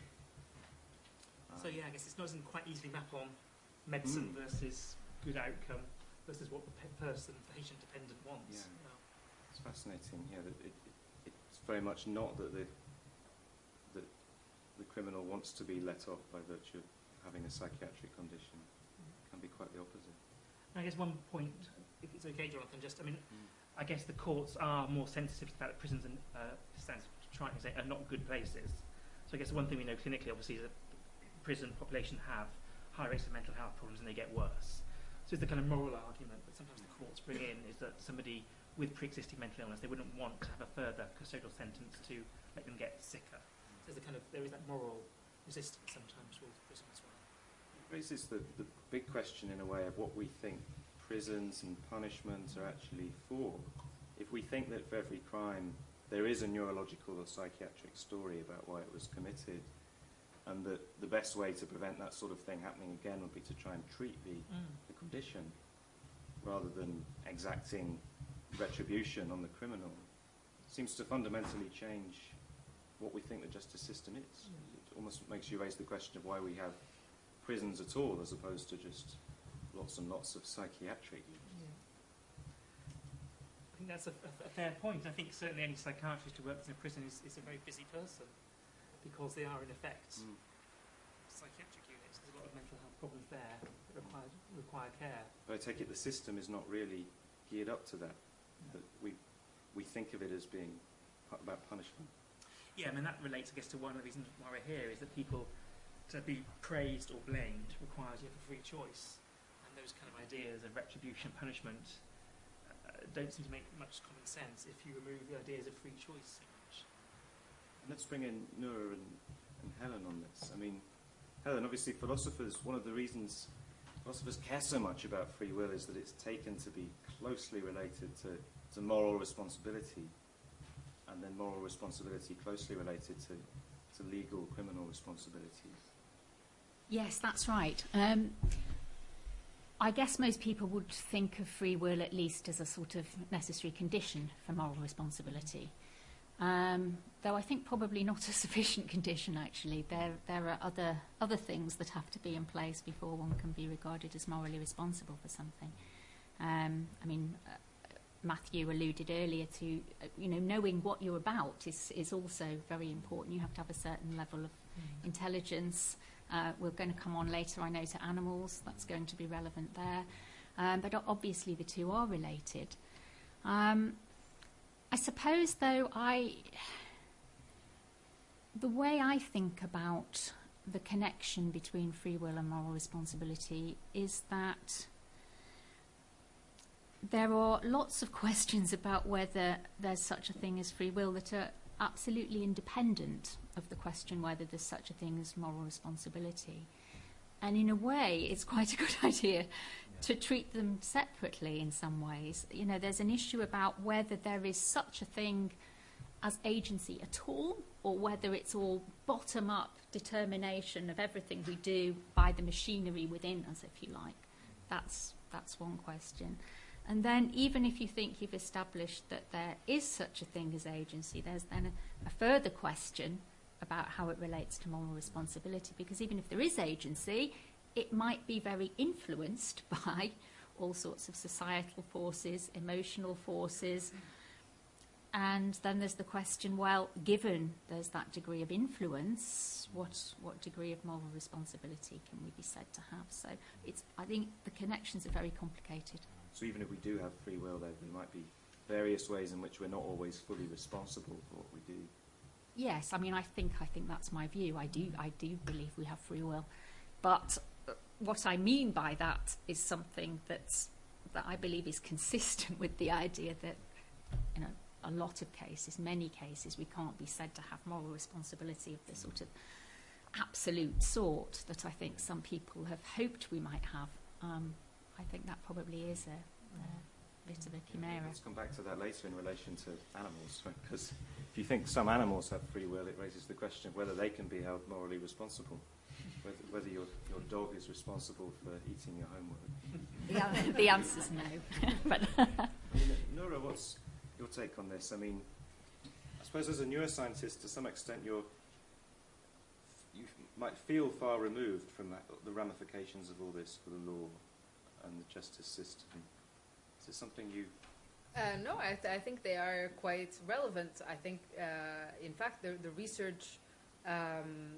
Um, so yeah, I guess it doesn't quite easily map on medicine mm. versus good outcome versus what the pe person, patient dependent wants. Yeah. You know. It's fascinating. Yeah, that it, it, it's very much not that the that the criminal wants to be let off by virtue of having a psychiatric condition. Mm. It can be quite the opposite. I guess one point, if it's okay, Jonathan, just I mean. Mm. I guess the courts are more sensitive to the fact that prisons and uh, stands trying to say are not good places. So I guess the one thing we know clinically, obviously, is that prison population have high rates of mental health problems and they get worse. So it's the kind of moral argument that sometimes the courts bring in is that somebody with pre-existing mental illness, they wouldn't want to have a further custodial sentence to make them get sicker. So there's a kind of there is that moral resistance sometimes with prison as well. It raises the, the big question in a way of what we think prisons and punishment are actually for. If we think that for every crime there is a neurological or psychiatric story about why it was committed, and that the best way to prevent that sort of thing happening again would be to try and treat the, mm. the condition rather than exacting retribution on the criminal, seems to fundamentally change what we think the justice system is. Mm. It almost makes you raise the question of why we have prisons at all as opposed to just lots and lots of psychiatric. Yeah. I think that's a, a, a fair point. I think certainly any psychiatrist who works in a prison is, is a very busy person because they are in effect Mm. psychiatric units. There's a lot of mental health problems there that require, require care. But I take it the system is not really geared up to that. No. That we, we think of it as being pu about punishment. Yeah, I mean that relates I guess to one of the reasons why we're here is that people to be praised or blamed requires you have a free choice. Those kind of ideas of retribution, punishment, uh, don't seem to make much common sense if you remove the ideas of free choice so much. Let's bring in Noor and, and Helen on this. I mean, Helen, obviously philosophers, one of the reasons philosophers care so much about free will is that it's taken to be closely related to, to moral responsibility, and then moral responsibility closely related to, to legal criminal responsibilities. Yes, that's right. Um, I guess most people would think of free will at least as a sort of necessary condition for moral responsibility. Um, though I think probably not a sufficient condition, actually. There, there are other, other things that have to be in place before one can be regarded as morally responsible for something. Um, I mean, uh, Matthew alluded earlier to, uh, you know, knowing what you're about is, is also very important. You have to have a certain level of mm. intelligence. Uh, we're going to come on later, I know, to animals. That's going to be relevant there. Um, but obviously the two are related. Um, I suppose, though, I the way I think about the connection between free will and moral responsibility is that there are lots of questions about whether there's such a thing as free will that are absolutely independent of the question whether there's such a thing as moral responsibility. And in a way, it's quite a good idea to treat them separately in some ways. You know, there's an issue about whether there is such a thing as agency at all, or whether it's all bottom-up determination of everything we do by the machinery within us, if you like. That's, that's one question. And then even if you think you've established that there is such a thing as agency, there's then a, a further question about how it relates to moral responsibility, because even if there is agency, it might be very influenced by all sorts of societal forces, emotional forces. And then there's the question, well, given there's that degree of influence, what what degree of moral responsibility can we be said to have? So it's, I think the connections are very complicated. So even if we do have free will, there, there might be various ways in which we're not always fully responsible for what we do. Yes, I mean, I think I think that's my view. I do I do believe we have free will, but what I mean by that is something that's that I believe is consistent with the idea that, you know, a lot of cases, many cases, we can't be said to have moral responsibility of the sort of absolute sort that I think some people have hoped we might have. Um, I think that probably is a, a bit of a chimera. Let's come back to that later in relation to animals, because if you think some animals have free will, it raises the question of whether they can be held morally responsible, whether, whether your, your dog is responsible for eating your homework. The, the answer's no. But I mean, Noura, what's your take on this? I mean, I suppose as a neuroscientist, to some extent, you're, you might feel far removed from that, the ramifications of all this for the law and the justice system. Is it something you... Uh, no, I, th I think they are quite relevant. I think, uh, in fact, the, the research, um,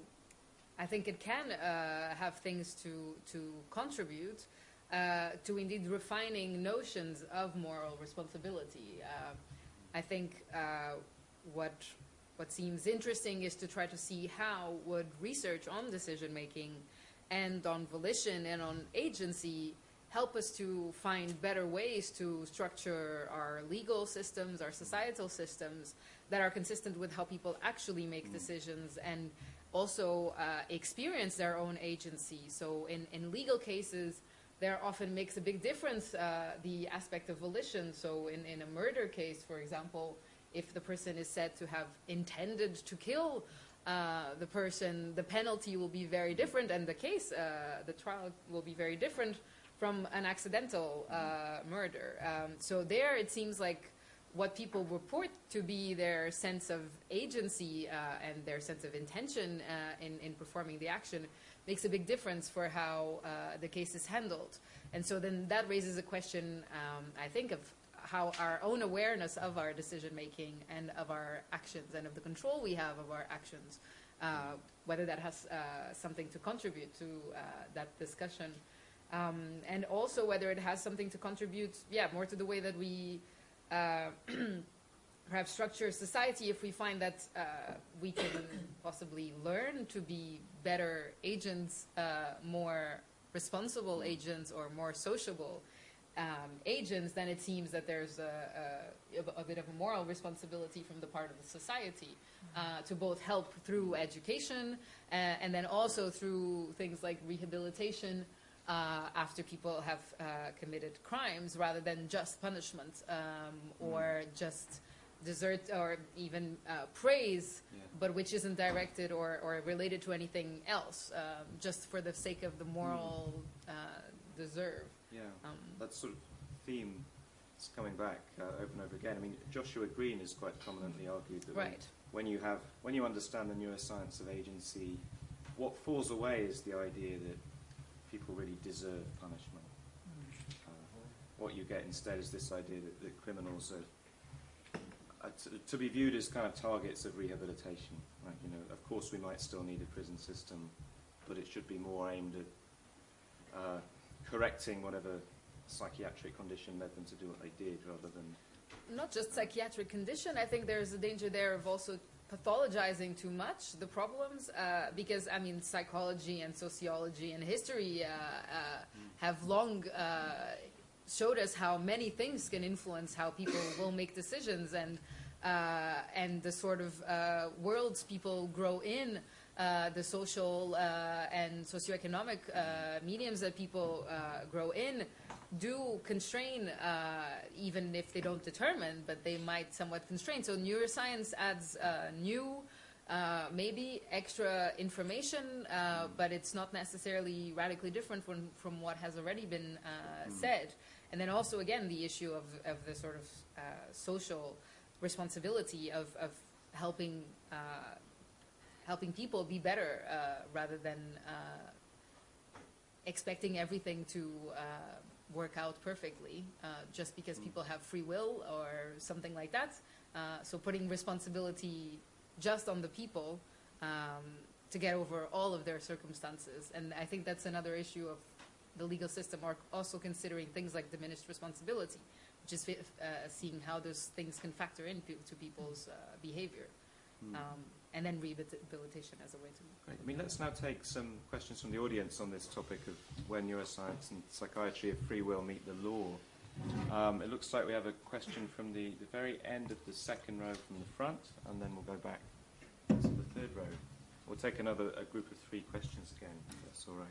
I think it can uh, have things to, to contribute uh, to indeed refining notions of moral responsibility. Uh, I think uh, what, what seems interesting is to try to see how would research on decision-making and on volition and on agency help us to find better ways to structure our legal systems, our societal systems that are consistent with how people actually make decisions and also uh, experience their own agency. So in, in legal cases, there often makes a big difference uh, the aspect of volition. So in, in a murder case, for example, if the person is said to have intended to kill uh, the person, the penalty will be very different, and the case, uh, the trial will be very different from an accidental uh, murder. Um, so there it seems like what people report to be their sense of agency uh, and their sense of intention uh, in, in performing the action makes a big difference for how uh, the case is handled. And so then that raises a question, um, I think, of how our own awareness of our decision-making and of our actions and of the control we have of our actions, uh, whether that has uh, something to contribute to uh, that discussion. Um, and also whether it has something to contribute, yeah, more to the way that we uh, perhaps structure society if we find that uh, we can possibly learn to be better agents, uh, more responsible agents, or more sociable um, agents, then it seems that there's a, a, a bit of a moral responsibility from the part of the society uh, to both help through education uh, and then also through things like rehabilitation Uh, after people have uh, committed crimes, rather than just punishment um, or just desert or even uh, praise, Yeah. but which isn't directed or, or related to anything else, um, just for the sake of the moral uh, deserve. Yeah, Um, that sort of theme is coming back uh, over and over again. I mean, Joshua Green has quite prominently argued that when- Right. when you have when you understand the neuroscience of agency, what falls away is the idea that people really deserve punishment. Uh, what you get instead is this idea that, that criminals are uh, to, to be viewed as kind of targets of rehabilitation. Right? You know, of course, we might still need a prison system, but it should be more aimed at uh, correcting whatever psychiatric condition led them to do what they did, rather than Not just psychiatric condition. I think there's a danger there of also pathologizing too much the problems, uh, because I mean psychology and sociology and history uh, uh, have long uh, showed us how many things can influence how people will make decisions, and uh, and the sort of uh, worlds people grow in, uh, the social uh, and socioeconomic uh, mediums that people uh, grow in do constrain, uh, even if they don't determine, but they might somewhat constrain. So neuroscience adds uh, new, uh, maybe extra information, uh, but it's not necessarily radically different from, from what has already been uh, said. And then also, again, the issue of, of the sort of uh, social responsibility of, of helping, uh, helping people be better uh, rather than uh, expecting everything to uh, work out perfectly uh, just because people have free will or something like that. Uh, so putting responsibility just on the people um, to get over all of their circumstances. And I think that's another issue of the legal system, or also considering things like diminished responsibility, which is uh, seeing how those things can factor into to people's uh, behavior. Mm. Um, and then rehabilitation as a way to... Great. I mean, let's now take some questions from the audience on this topic of where neuroscience and psychiatry of free will meet the law. Um, it looks like we have a question from the, the very end of the second row from the front, and then we'll go back to the third row. We'll take another a group of three questions again, if that's all right.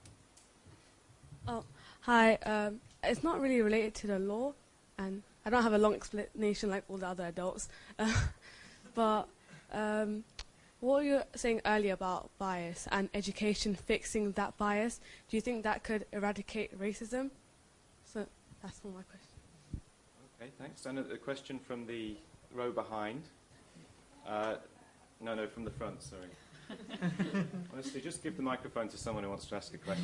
Oh, hi. Um, it's not really related to the law, and I don't have a long explanation like all the other adults. Uh, but um, what you were saying earlier about bias and education fixing that bias, do you think that could eradicate racism? So that's all my question. Okay, thanks. And a, a question from the row behind. Uh, no, no, from the front, sorry. Honestly, just give the microphone to someone who wants to ask a question.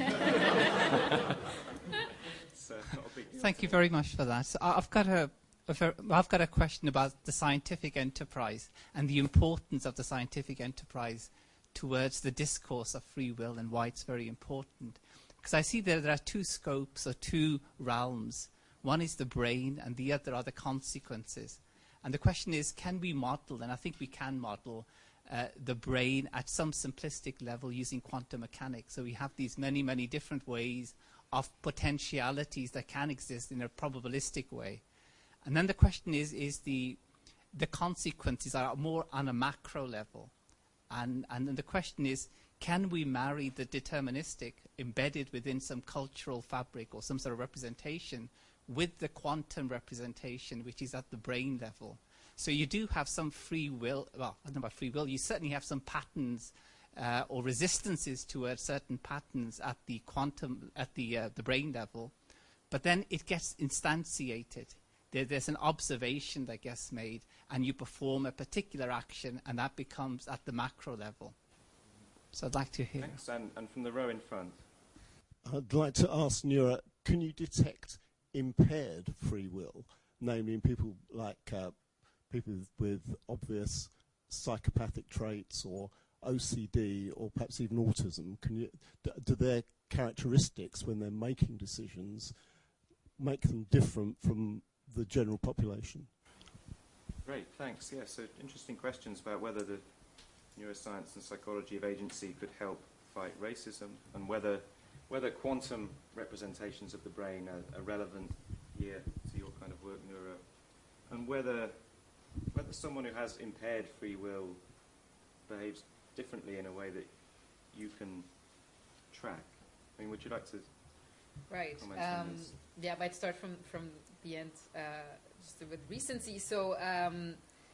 It's, uh, not a big deal. Thank you very much for that. So I've got a, a ver- I've got a question about the scientific enterprise and the importance of the scientific enterprise towards the discourse of free will and why it's very important. Because I see that there are two scopes or two realms. One is the brain, and the other are the consequences. And the question is, can we model, and I think we can model, Uh, the brain at some simplistic level using quantum mechanics. So we have these many, many different ways of potentialities that can exist in a probabilistic way. And then the question is, is the, the consequences are more on a macro level. And, and then the question is, can we marry the deterministic embedded within some cultural fabric or some sort of representation with the quantum representation, which is at the brain level? So you do have some free will, well, I don't know about free will, you certainly have some patterns uh, or resistances towards certain patterns at the quantum, at the, uh, the brain level, but then it gets instantiated. There, there's an observation that gets made, and you perform a particular action, and that becomes at the macro level. So I'd like to hear. Thanks, and, and from the row in front. I'd like to ask Nura, can you detect impaired free will, namely in people like uh, people with obvious psychopathic traits or O C D or perhaps even autism? Can you, do, do their characteristics when they're making decisions make them different from the general population? Great, thanks. Yeah, so interesting questions about whether the neuroscience and psychology of agency could help fight racism, and whether whether quantum representations of the brain are, are relevant here to your kind of work, Nura, and whether whether someone who has impaired free will behaves differently in a way that you can track. I mean, would you like to Right. comment on Um, this? yeah, I might start from, from the end, uh, just with recency. So um,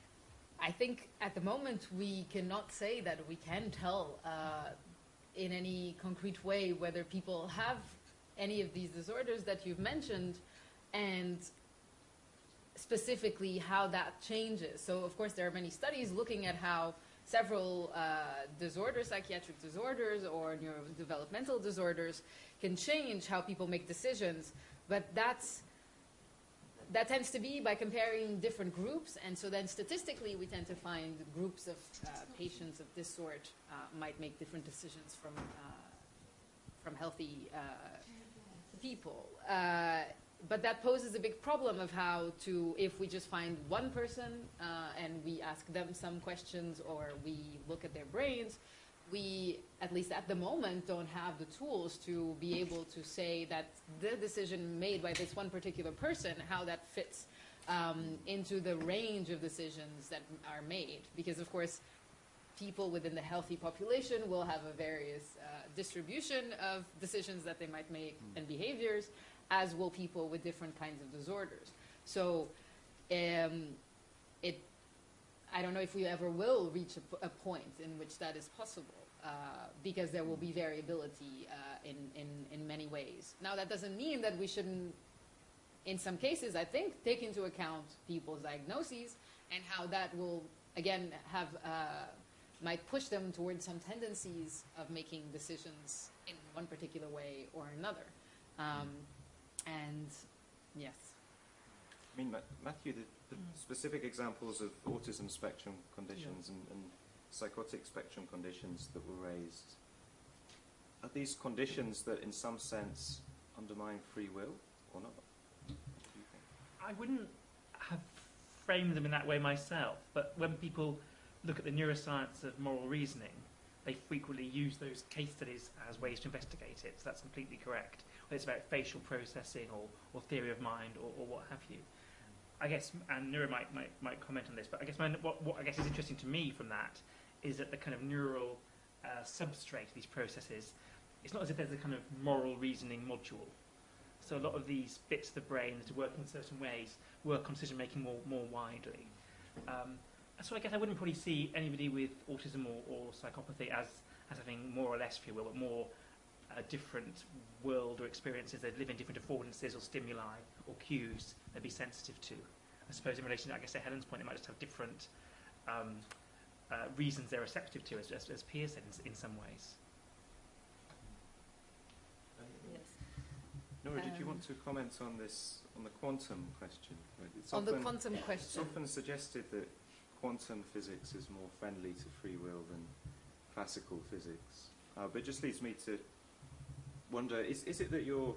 I think at the moment we cannot say that we can tell uh, in any concrete way whether people have any of these disorders that you've mentioned, and specifically how that changes. So of course there are many studies looking at how several uh, disorders, psychiatric disorders or neurodevelopmental disorders, can change how people make decisions, but that's that tends to be by comparing different groups, and so then statistically we tend to find groups of uh, patients of this sort uh, might make different decisions from uh, from healthy uh, people. Uh, but that poses a big problem of how to, if we just find one person uh, and we ask them some questions or we look at their brains, we, at least at the moment, don't have the tools to be able to say that the decision made by this one particular person, how that fits um, into the range of decisions that are made. Because, of course, people within the healthy population will have a various uh, distribution of decisions that they might make mm. and behaviors, as will people with different kinds of disorders. So um, it, I don't know if we ever will reach a, a point in which that is possible, uh, because there will be variability uh, in, in, in many ways. Now, that doesn't mean that we shouldn't, in some cases, I think, take into account people's diagnoses and how that will, again, have, uh, might push them towards some tendencies of making decisions in one particular way or another. Um, and, yes. I mean, Matthew, the, the mm. specific examples of autism spectrum conditions yeah. and, and psychotic spectrum conditions that were raised, are these conditions that in some sense undermine free will or not? What do you think? I wouldn't have framed them in that way myself, but when people look at the neuroscience of moral reasoning, they frequently use those case studies as ways to investigate it, so that's completely correct. Whether it's about facial processing or, or theory of mind or, or what have you. I guess, and Noura might, might, might comment on this, but I guess my, what, what I guess is interesting to me from that is that the kind of neural uh, substrate of these processes, it's not as if there's a kind of moral reasoning module. So a lot of these bits of the brain that work in certain ways work on decision making more, more widely. Um, so I guess I wouldn't probably see anybody with autism or, or psychopathy as, as having more or less free will, but more a different world or experiences. They live in different affordances or stimuli or cues they'd be sensitive to. I suppose in relation to, I guess, to Helen's point, they might just have different um, uh, reasons they're receptive to, as, as, as Pia said, in, in some ways. Yes. Noura, um, did you want to comment on this, on the quantum question? It's on often, the quantum question. It's often suggested that quantum physics is more friendly to free will than classical physics. Uh, but it just leads me to wonder, is, is it that your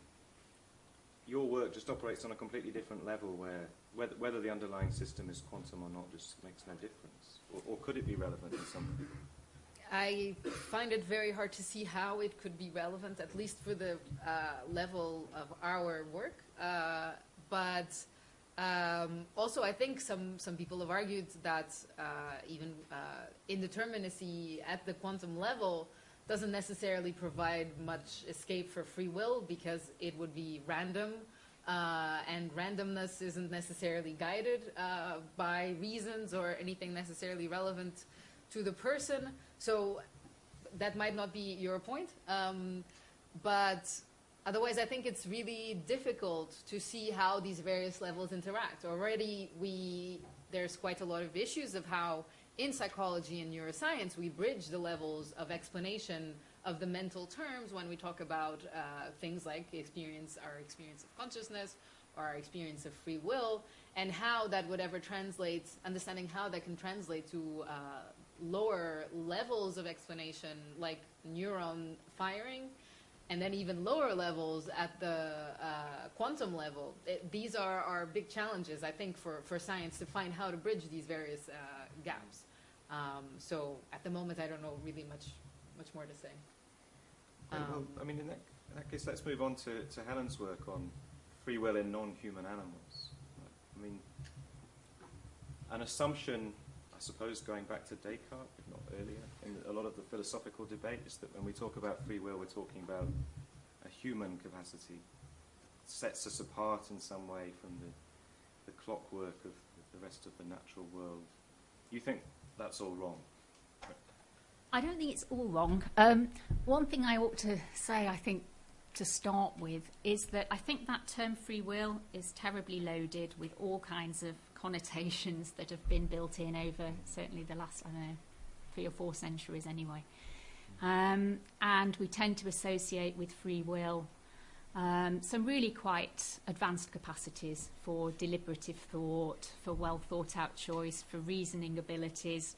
your work just operates on a completely different level where whether, whether the underlying system is quantum or not just makes no difference? Or, or could it be relevant in some way? I find it very hard to see how it could be relevant, at least for the uh, level of our work. Uh, but um, also I think some, some people have argued that uh, even uh, indeterminacy at the quantum level doesn't necessarily provide much escape for free will, because it would be random, uh, and randomness isn't necessarily guided uh, by reasons or anything necessarily relevant to the person. So that might not be your point, um, but otherwise I think it's really difficult to see how these various levels interact. Already we, there's quite a lot of issues of how in psychology and neuroscience, we bridge the levels of explanation of the mental terms when we talk about uh, things like experience, our experience of consciousness, or our experience of free will, and how that would ever translate, understanding how that can translate to uh, lower levels of explanation, like neuron firing, and then even lower levels at the uh, quantum level. It, these are, are big challenges, I think, for, for science to find how to bridge these various uh, gaps. Um, so at the moment, I don't know really much much more to say. Um, well, I mean, in that, in that case, let's move on to, to Helen's work on free will in non-human animals. I mean, an assumption, I suppose, going back to Descartes, if not earlier, in a lot of the philosophical debate, is that when we talk about free will, we're talking about a human capacity. It sets us apart in some way from the, the clockwork of the rest of the natural world. you think that's all wrong? I don't think it's all wrong. Um, one thing I ought to say, I think, to start with, is that I think that term free will is terribly loaded with all kinds of connotations that have been built in over certainly the last, I don't know, three or four centuries anyway. Um, and we tend to associate with free will um, some really quite advanced capacities for deliberative thought, for well thought out choice, for reasoning abilities.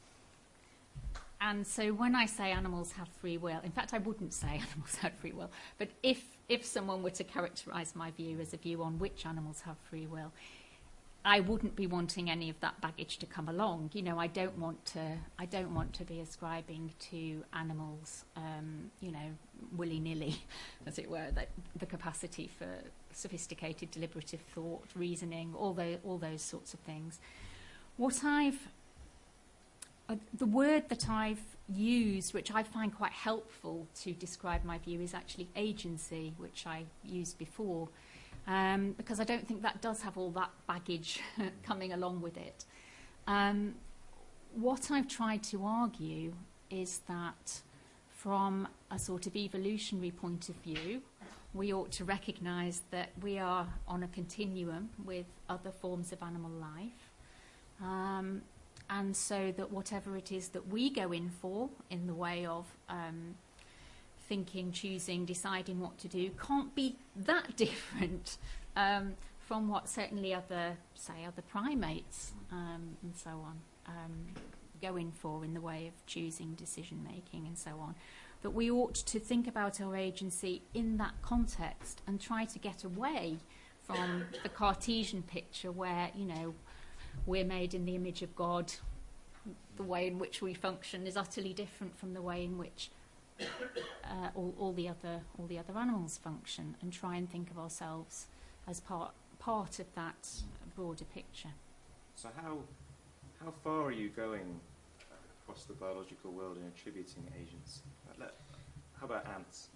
And so when I say animals have free will, in fact I wouldn't say animals have free will, but if, if someone were to characterise my view as a view on which animals have free will, I wouldn't be wanting any of that baggage to come along. You know, I don't want to. I don't want to be ascribing to animals, um, you know, willy-nilly, as it were, that the capacity for sophisticated deliberative thought, reasoning, all those all those sorts of things. What I've uh, the word that I've used, which I find quite helpful to describe my view, is actually agency, which I used before. Um, because I don't think that does have all that baggage coming along with it. Um, what I've tried to argue is that from a sort of evolutionary point of view, we ought to recognise that we are on a continuum with other forms of animal life. Um, and so that whatever it is that we go in for in the way of um, thinking, choosing, deciding what to do can't be that different um, from what certainly other, say, other primates um, and so on um, go in for in the way of choosing, decision making and so on. That we ought to think about our agency in that context and try to get away from the Cartesian picture where, you know, we're made in the image of God. The way in which we function is utterly different from the way in which Uh, all, all the other all the other animals function, and try and think of ourselves as part part of that broader picture. So how how far are you going across the biological world in attributing agency? How about ants?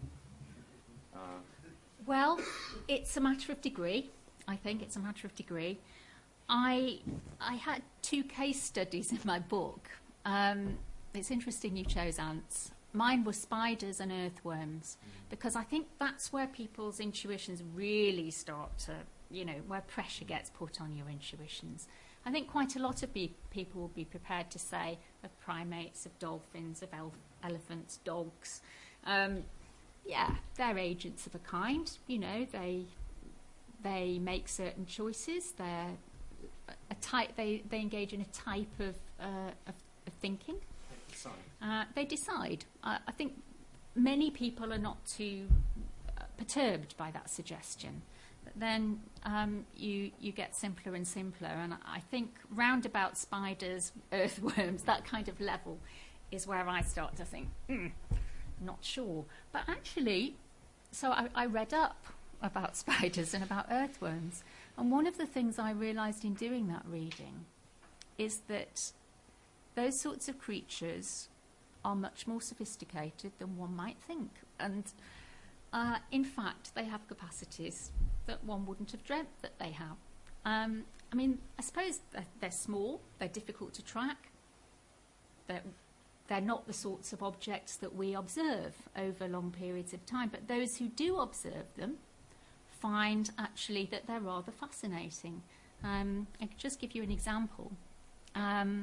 Uh, well, it's a matter of degree. I think it's a matter of degree. I I had two case studies in my book. Um, it's interesting you chose ants. Mine were spiders and earthworms, because I think that's where people's intuitions really start to, you know, where pressure gets put on your intuitions. I think quite a lot of be- people will be prepared to say of primates, of dolphins, of el- elephants, dogs. Um, yeah, they're agents of a kind. You know, they they make certain choices. They're a type. They they engage in a type of uh, of, of thinking. Uh, they decide. Uh, I think many people are not too uh, perturbed by that suggestion. But then um, you you get simpler and simpler, and I think round about spiders, earthworms, that kind of level is where I start to think, mm, not sure. But actually, so I, I read up about spiders and about earthworms, and one of the things I realised in doing that reading is that those sorts of creatures are much more sophisticated than one might think. And uh, in fact, they have capacities that one wouldn't have dreamt that they have. Um, I mean, I suppose they're, they're small, they're difficult to track, they're, they're not the sorts of objects that we observe over long periods of time, but those who do observe them find actually that they're rather fascinating. Um, I could just give you an example. Um,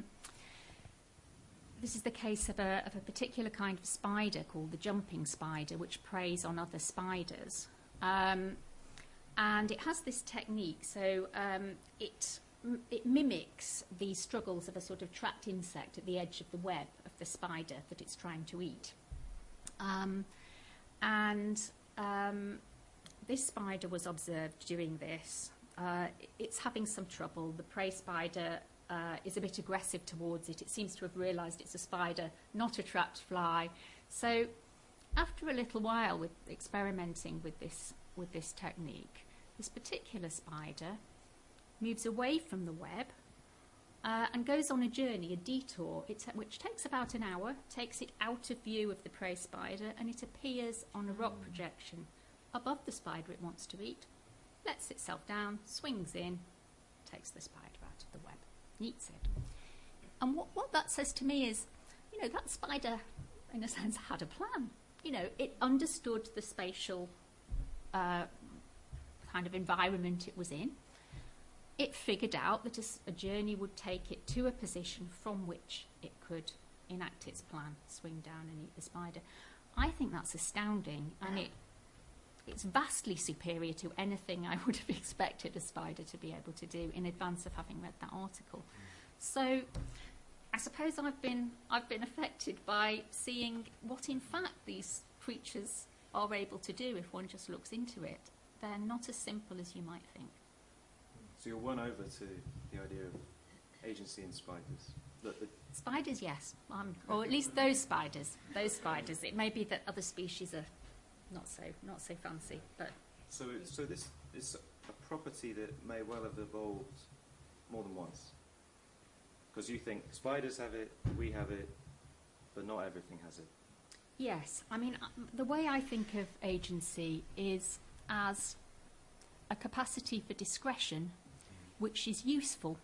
This is the case of a, of a particular kind of spider called the jumping spider, which preys on other spiders. Um, and it has this technique, so um, it, m- it mimics the struggles of a sort of trapped insect at the edge of the web of the spider that it's trying to eat. Um, and um, this spider was observed doing this. Uh, it's having some trouble. The prey spider Uh, is a bit aggressive towards it. It seems to have realised it's a spider, not a trapped fly. So after a little while with experimenting with this with this technique, this particular spider moves away from the web uh, and goes on a journey, a detour, it's, which takes about an hour, takes it out of view of the prey spider, and it appears on a rock projection above the spider it wants to eat, lets itself down, swings in, takes the spider out of the web. Eats it. And what, what that says to me is, you know, that spider, in a sense, had a plan. You know, it understood the spatial uh, kind of environment it was in. It figured out that a, s- a journey would take it to a position from which it could enact its plan, swing down and eat the spider. I think that's astounding, and it it's vastly superior to anything I would have expected a spider to be able to do in advance of having read that article. So I suppose I've been I've been affected by seeing what in fact these creatures are able to do if one just looks into it. They're not as simple as you might think. So you're won over to the idea of agency in spiders. That the Spiders, yes, um, or at least those spiders. Those spiders. It may be that other species are not so not so fancy, but So, so this is a property that may well have evolved more than once. Because you think spiders have it, we have it, but not everything has it. yes. I mean, uh, the way I think of agency is as a capacity for discretion, which is useful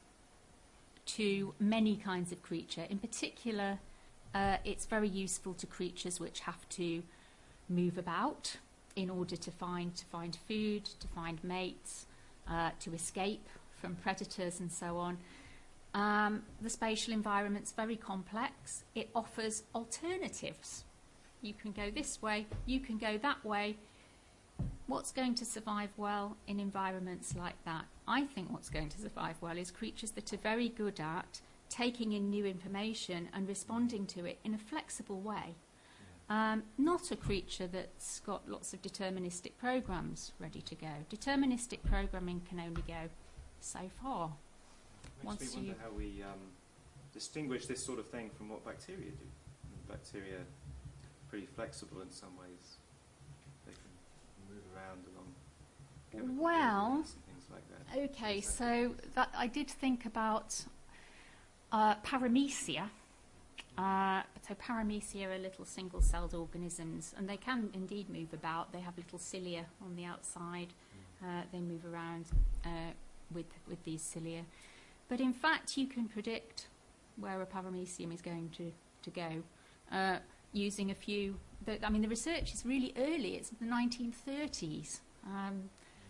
to many kinds of creature. In particular, uh, it's very useful to creatures which have to move about in order to find to find food, to find mates, uh, to escape from predators and so on. Um, the spatial environment's very complex. It offers alternatives. You can go this way, you can go that way. What's going to survive well in environments like that? I think what's going to survive well is creatures that are very good at taking in new information and responding to it in a flexible way. Um, not a creature that's got lots of deterministic programs ready to go. Deterministic programming can only go so far. Makes Once me wonder you- how we um, distinguish this sort of thing from what bacteria do. I mean, bacteria are pretty flexible in some ways. They can move around along chemical Well, gradients and things like that. Okay, Is that- so that I did think about uh, paramecia. Uh, so paramecia are little single-celled organisms, and they can indeed move about. They have little cilia on the outside. Uh, they move around uh, with with these cilia. But in fact, you can predict where a paramecium is going to to go uh, using a few. The, I mean, the research is really early. It's the nineteen thirties. Um,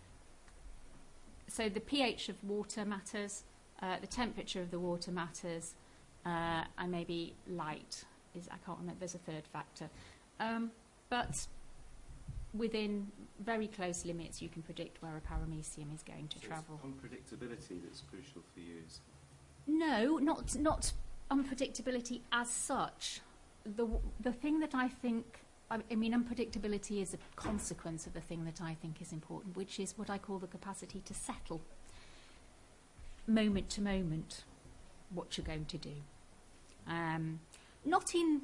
so the pH of water matters. Uh, the temperature of the water matters. Uh, and maybe light is, I can't remember, there's a third factor. Um, but within very close limits, you can predict where a paramecium is going to So travel. it's unpredictability that's crucial for you. is- No, not not unpredictability as such. The the thing that I think, I, I mean, unpredictability is a consequence of the thing that I think is important, which is what I call the capacity to settle moment to moment what you're going to do. Um, not in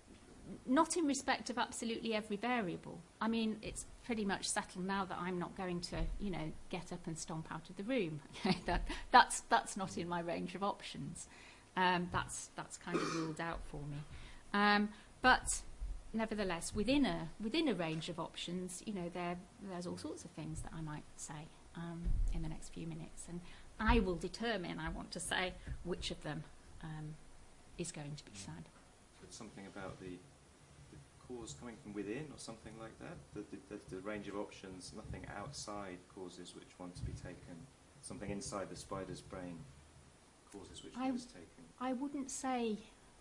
not in respect of absolutely every variable. I mean, it's pretty much settled now that I'm not going to, you know, get up and stomp out of the room. that that's that's not in my range of options. Um, that's that's kind of ruled out for me. Um, but nevertheless, within a within a range of options, you know, there there's all sorts of things that I might say um, in the next few minutes, and I will determine. I want to say which of them um, is going to be said. So it's something about the, the cause coming from within or something like that? The, the, the, the range of options, nothing outside causes which one to be taken. Something inside the spider's brain causes which I- one is taken. I wouldn't say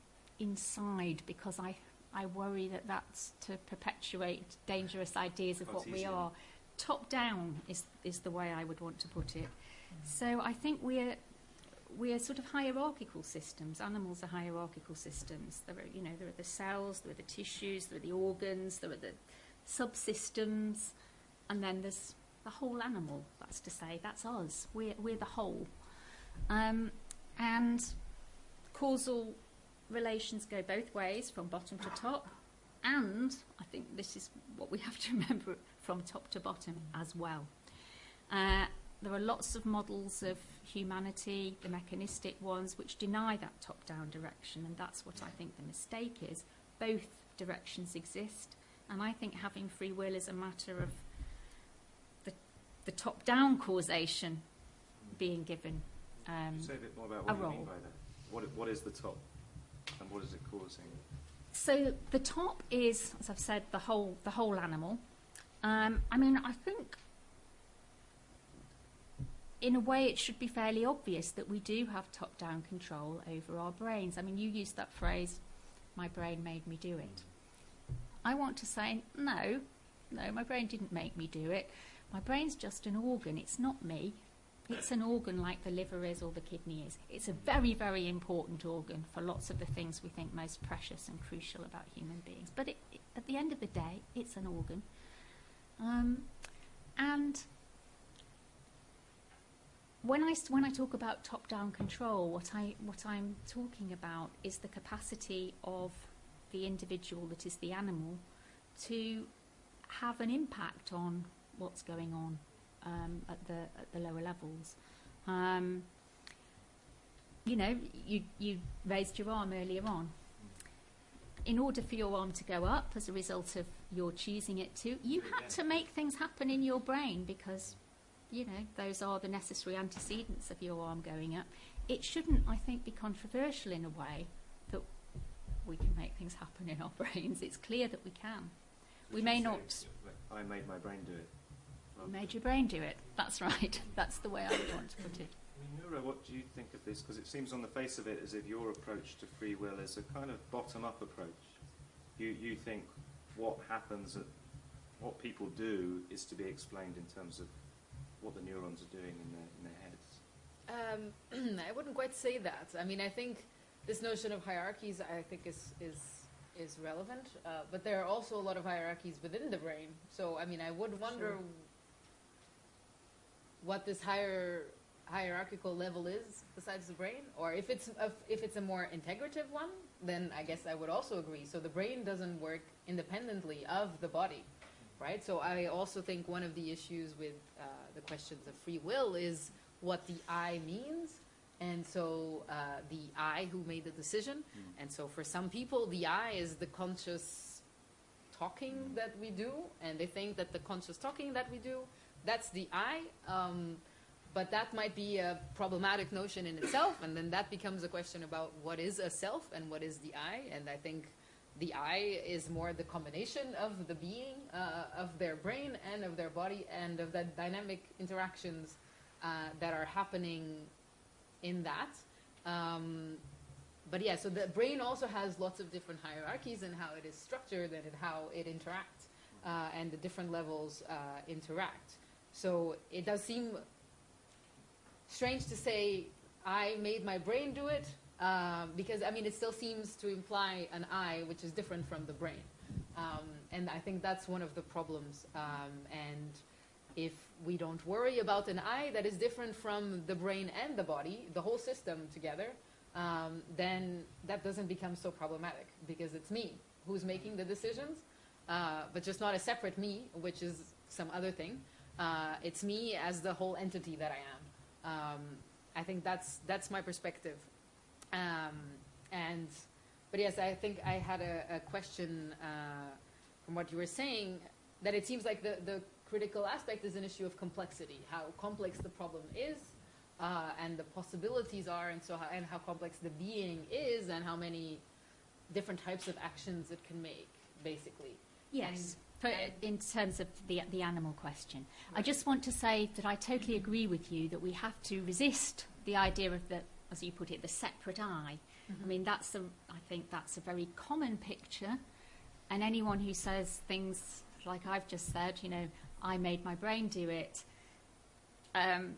inside, because I I worry that that's to perpetuate dangerous ideas of what we Cartesian. are. Top down is is the way I would want to put it. So I think we're we're sort of hierarchical systems. Animals are hierarchical systems. There are, you know, there are the cells, there are the tissues, there are the organs, there are the subsystems, and then there's the whole animal. That's to say, that's us. We're we're the whole, um, and causal relations go both ways, from bottom to top, and I think this is what we have to remember, from top to bottom as well. Uh, there are lots of models of humanity, the mechanistic ones, which deny that top-down direction, and that's what I think the mistake is. Both directions exist, and I think having free will is a matter of the, the top-down causation being given um, Say a bit more about a what you mean role. by that. What, what is the top, and what is it causing? So the top is, as I've said, the whole the whole animal. Um, I mean, I think in a way it should be fairly obvious that we do have top-down control over our brains. I mean, you used that phrase, "My brain made me do it." I want to say, no, no, my brain didn't make me do it. My brain's just an organ. It's not me. It's an organ like the liver is or the kidney is. It's a very, very important organ for lots of the things we think most precious and crucial about human beings. But it, it, at the end of the day, it's an organ. Um, and when I, when I talk about top-down control, what, I, what I'm talking about is the capacity of the individual, that is the animal, to have an impact on what's going on um, at the at the lower levels. Um, you know, you you raised your arm earlier on. In order for your arm to go up as a result of your choosing it to, you had to make things happen in your brain because, you know, those are the necessary antecedents of your arm going up. It shouldn't, I think, be controversial in a way that we can make things happen in our brains. It's clear that we can. We may not. I made my brain do it. You made your brain do it. That's right. That's the way I would want to put it. I mean, Noura, what do you think of this? Because it seems on the face of it as if your approach to free will is a kind of bottom-up approach. You you think what happens, at, what people do, is to be explained in terms of what the neurons are doing in their in their heads. Um, I wouldn't quite say that. I mean, I think this notion of hierarchies, I think, is is is relevant, uh, but there are also a lot of hierarchies within the brain. So, I mean, I would wonder Sure. what this higher hierarchical level is besides the brain, or if it's a, if it's a more integrative one, then I guess I would also agree. So the brain doesn't work independently of the body, right? So I also think one of the issues with uh, the questions of free will is what the I means. And so uh, the I who made the decision. Mm. And so for some people, the I is the conscious talking mm. that we do. And they think that the conscious talking that we do, that's the I. Um, but that might be a problematic notion in itself. And then that becomes a question about what is a self and what is the I. And I think the I is more the combination of the being, uh, of their brain and of their body and of the dynamic interactions uh, that are happening in that. Um, but yeah, so the brain also has lots of different hierarchies in how it is structured and in how it interacts, uh, and the different levels uh, interact. So it does seem strange to say, I made my brain do it, um, because, I mean, it still seems to imply an I, which is different from the brain. Um, and I think that's one of the problems. Um, and if we don't worry about an I that is different from the brain and the body, the whole system together, um, then that doesn't become so problematic, because it's me who's making the decisions, uh, but just not a separate me, which is some other thing. Uh, it's me as the whole entity that I am. Um, I think that's that's my perspective. Um, and but yes, I think I had a, a question uh, from what you were saying, that it seems like the the critical aspect is an issue of complexity, how complex the problem is, uh, and the possibilities are, and so how, and how complex the being is, and how many different types of actions it can make, basically. Yes. For, in terms of the the animal question, right. I just want to say that I totally agree with you that we have to resist the idea of the, as you put it, the separate I. Mm-hmm. I mean, that's a, I think that's a very common picture, and anyone who says things like I've just said, you know, I made my brain do it, um,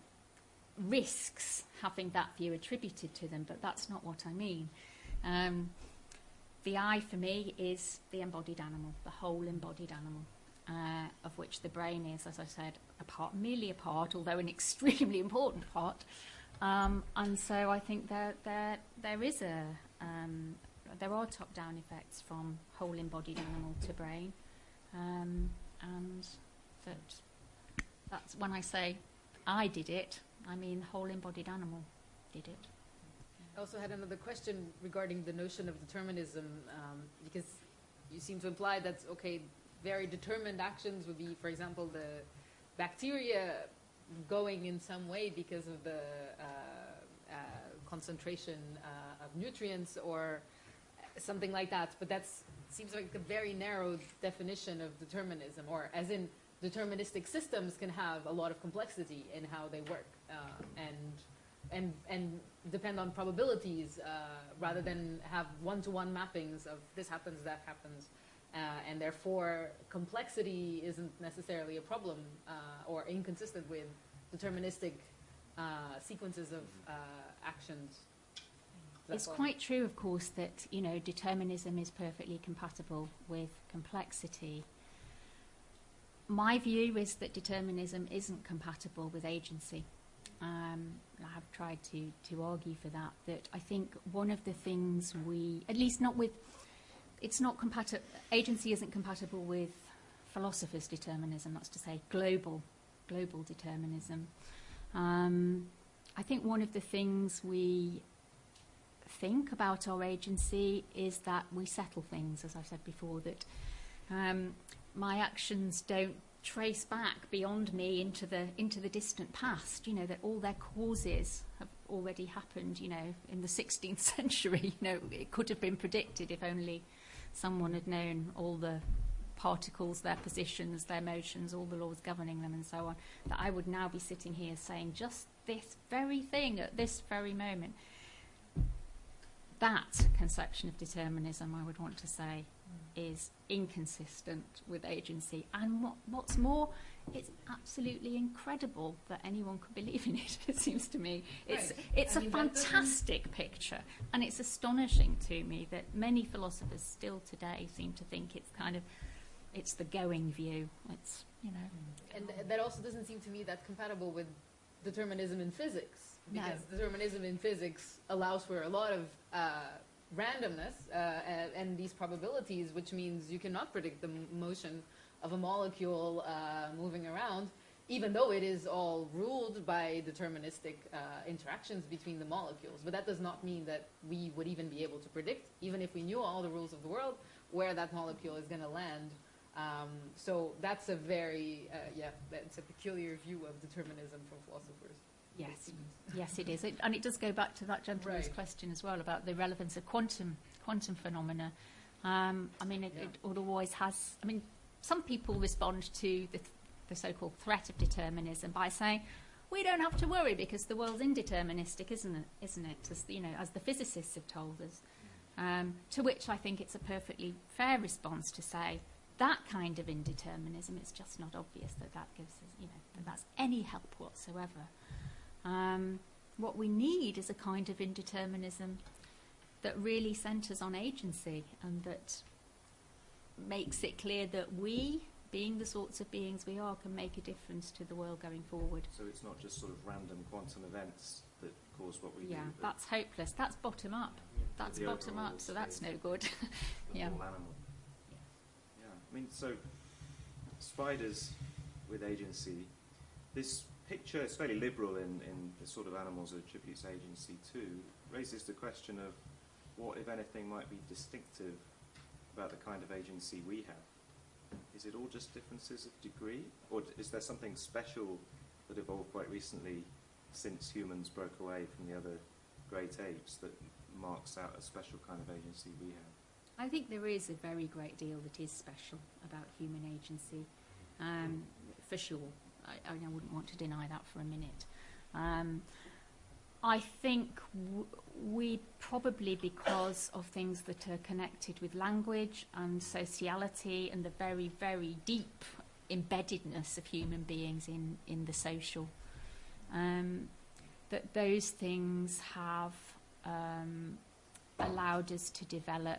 risks having that view attributed to them, but that's not what I mean. Um, the I, for me, is the embodied animal, the whole embodied animal, uh, of which the brain is, as I said, a part, merely a part, although an extremely important part. Um, and so I think there, there, there is a, um, there are top-down effects from whole embodied animal to brain, um, and that that's when I say I did it, I mean whole embodied animal did it. I also had another question regarding the notion of determinism, um, because you seem to imply that, okay, very determined actions would be, for example, the bacteria going in some way because of the uh, uh, concentration uh, of nutrients or something like that. But that seems like a very narrow definition of determinism, or as in deterministic systems can have a lot of complexity in how they work uh, and and and depend on probabilities uh, rather than have one-to-one mappings of this happens, that happens. Uh, and therefore, complexity isn't necessarily a problem uh, or inconsistent with deterministic uh, sequences of uh, actions. It's quite true, of course, that, you know, determinism is perfectly compatible with complexity. My view is that determinism isn't compatible with agency. Um, I have tried to, to argue for that, that I think one of the things we, at least not with, it's not compatible, agency isn't compatible with philosophers' determinism, that's to say global, global determinism. Um, I think one of the things we think about our agency is that we settle things, as I've said before, that um, my actions don't trace back beyond me into the into the distant past, you know, that all their causes have already happened, you know, in the sixteenth century. You know, it could have been predicted if only someone had known all the particles, their positions, their motions, all the laws governing them and so on, that I would now be sitting here saying just this very thing at this very moment. That conception of determinism, I would want to say, is inconsistent with agency. And what, what's more, it's absolutely incredible that anyone could believe in it, it seems to me. It's, right. it's I a mean, fantastic picture, and it's astonishing to me that many philosophers still today seem to think it's kind of, it's the going view. It's, you know. And th- that also doesn't seem to me that compatible with determinism in physics, because No. determinism in physics allows for a lot of uh, randomness uh, and, and these probabilities, which means you cannot predict the m- motion of a molecule uh, moving around, even though it is all ruled by deterministic uh, interactions between the molecules. But that does not mean that we would even be able to predict, even if we knew all the rules of the world, where that molecule is going to land. Um, so that's a very, uh, yeah, that's a peculiar view of determinism from philosophers. Yes, yes, it is, it, and it does go back to that gentleman's Right. question as well about the relevance of quantum quantum phenomena. Um, I mean, it, Yeah. it always has. I mean, some people respond to the, the so-called threat of determinism by saying, "We don't have to worry because the world's indeterministic, isn't it? Isn't it? As you know, as the physicists have told us." Um, to which I think it's a perfectly fair response to say that kind of indeterminism. It's just not obvious that that gives us, you know, that that's any help whatsoever. Um, what we need is a kind of indeterminism that really centres on agency and that makes it clear that we, being the sorts of beings we are, can make a difference to the world going forward. So it's not just sort of random quantum events that cause what we Yeah, do. but that's hopeless. That's bottom up. That's the bottom overall up, so that's no scale. good. the Yeah. whole animal. Yeah, I mean, so spiders with agency, this picture is fairly liberal in, in the sort of animals it attributes agency to, raises the question of what, if anything, might be distinctive about the kind of agency we have. Is it all just differences of degree, or d- is there something special that evolved quite recently since humans broke away from the other great apes that marks out a special kind of agency we have? I think there is a very great deal that is special about human agency, um, for sure. I, I mean, I wouldn't want to deny that for a minute. Um, I think w- we probably, because of things that are connected with language and sociality and the very, very deep embeddedness of human beings in, in the social, um, that those things have um, allowed us to develop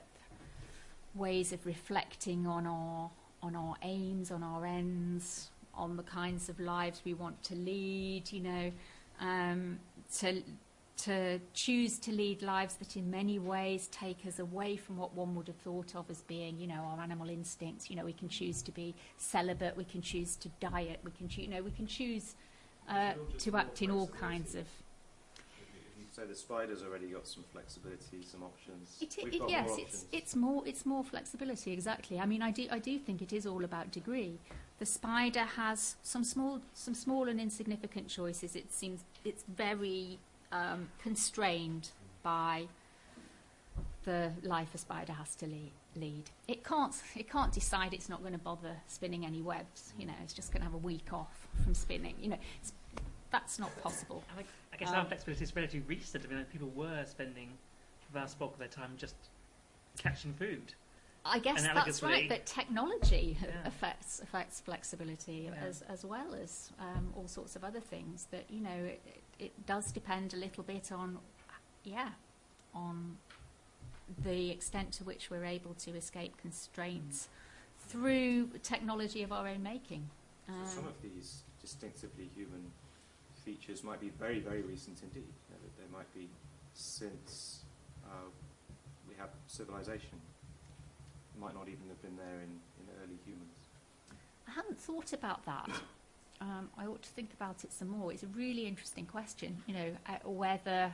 ways of reflecting on our on our aims, on our ends, on the kinds of lives we want to lead, you know, um, to to choose to lead lives that in many ways take us away from what one would have thought of as being, you know, our animal instincts. You know, we can choose to be celibate, we can choose to diet, we can choose, you know, we can choose uh, to act in all kinds of. So the spider's already got some flexibility, some options. It, We've it, got yes, more it's options. it's more it's more flexibility, exactly. I mean, I do I do think it is all about degree. The spider has some small some small and insignificant choices. It seems it's very um, constrained by the life a spider has to le- lead. It can't, it can't decide it's not going to bother spinning any webs. You know, it's just going to have a week off from spinning. You know, it's, that's not possible. I, like, I guess Um, our flexibility is relatively recent. I mean, like, people were spending the vast bulk of their time just catching food. I guess And that's analogously- right, that technology Yeah. affects affects flexibility Yeah. as as well as um, all sorts of other things. That, you know, it, it, it does depend a little bit on, yeah, on the extent to which we're able to escape constraints Mm. through technology of our own making. So Um, some of these distinctively human features might be very, very recent indeed. You know, that they might be since uh, we have civilization. Might not even have been there in, in early humans. I hadn't thought about that. Um, I ought to think about it some more. It's a really interesting question. You know, uh, whether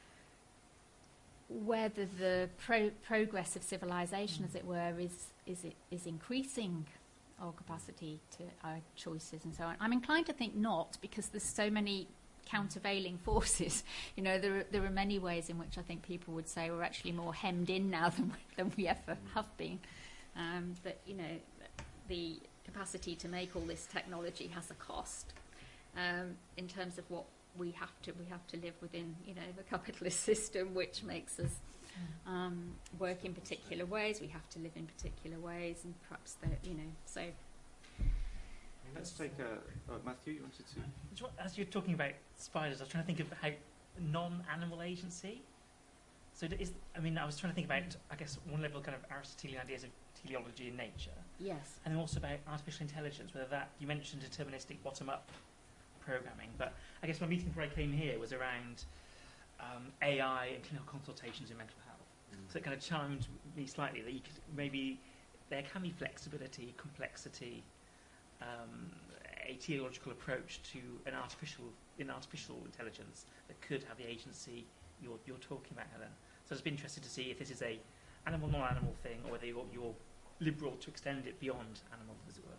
whether the pro- progress of civilization, as it were, is is it is increasing our capacity to our choices and so on. I'm inclined to think not, because there's so many countervailing forces. You know, there are, there are many ways in which I think people would say we're actually more hemmed in now than we, than we ever have been. Um, but, you know, the capacity to make all this technology has a cost um, in terms of what we have to we have to live within, you know, the capitalist system, which makes us um, work in particular ways. We have to live in particular ways, and perhaps the, you know, so. Let's take a... Oh, Matthew, you wanted to... As you're talking about spiders, I was trying to think of how non-animal agency. So is, I mean, I was trying to think about, I guess, one level kind of Aristotelian ideas of teleology in nature. Yes. And then also about artificial intelligence, whether that, you mentioned deterministic bottom-up programming, but I guess my meeting before I came here was around um, A I and clinical consultations in mental health. Mm. So it kind of chimed me slightly that you could maybe, there can be flexibility, complexity, um, a teleological approach to an artificial, an artificial intelligence that could have the agency you're, you're talking about, Helen. So I'd just be interested to see if this is a animal, non-animal thing, or whether you're, you're liberal to extend it beyond animal, as it were.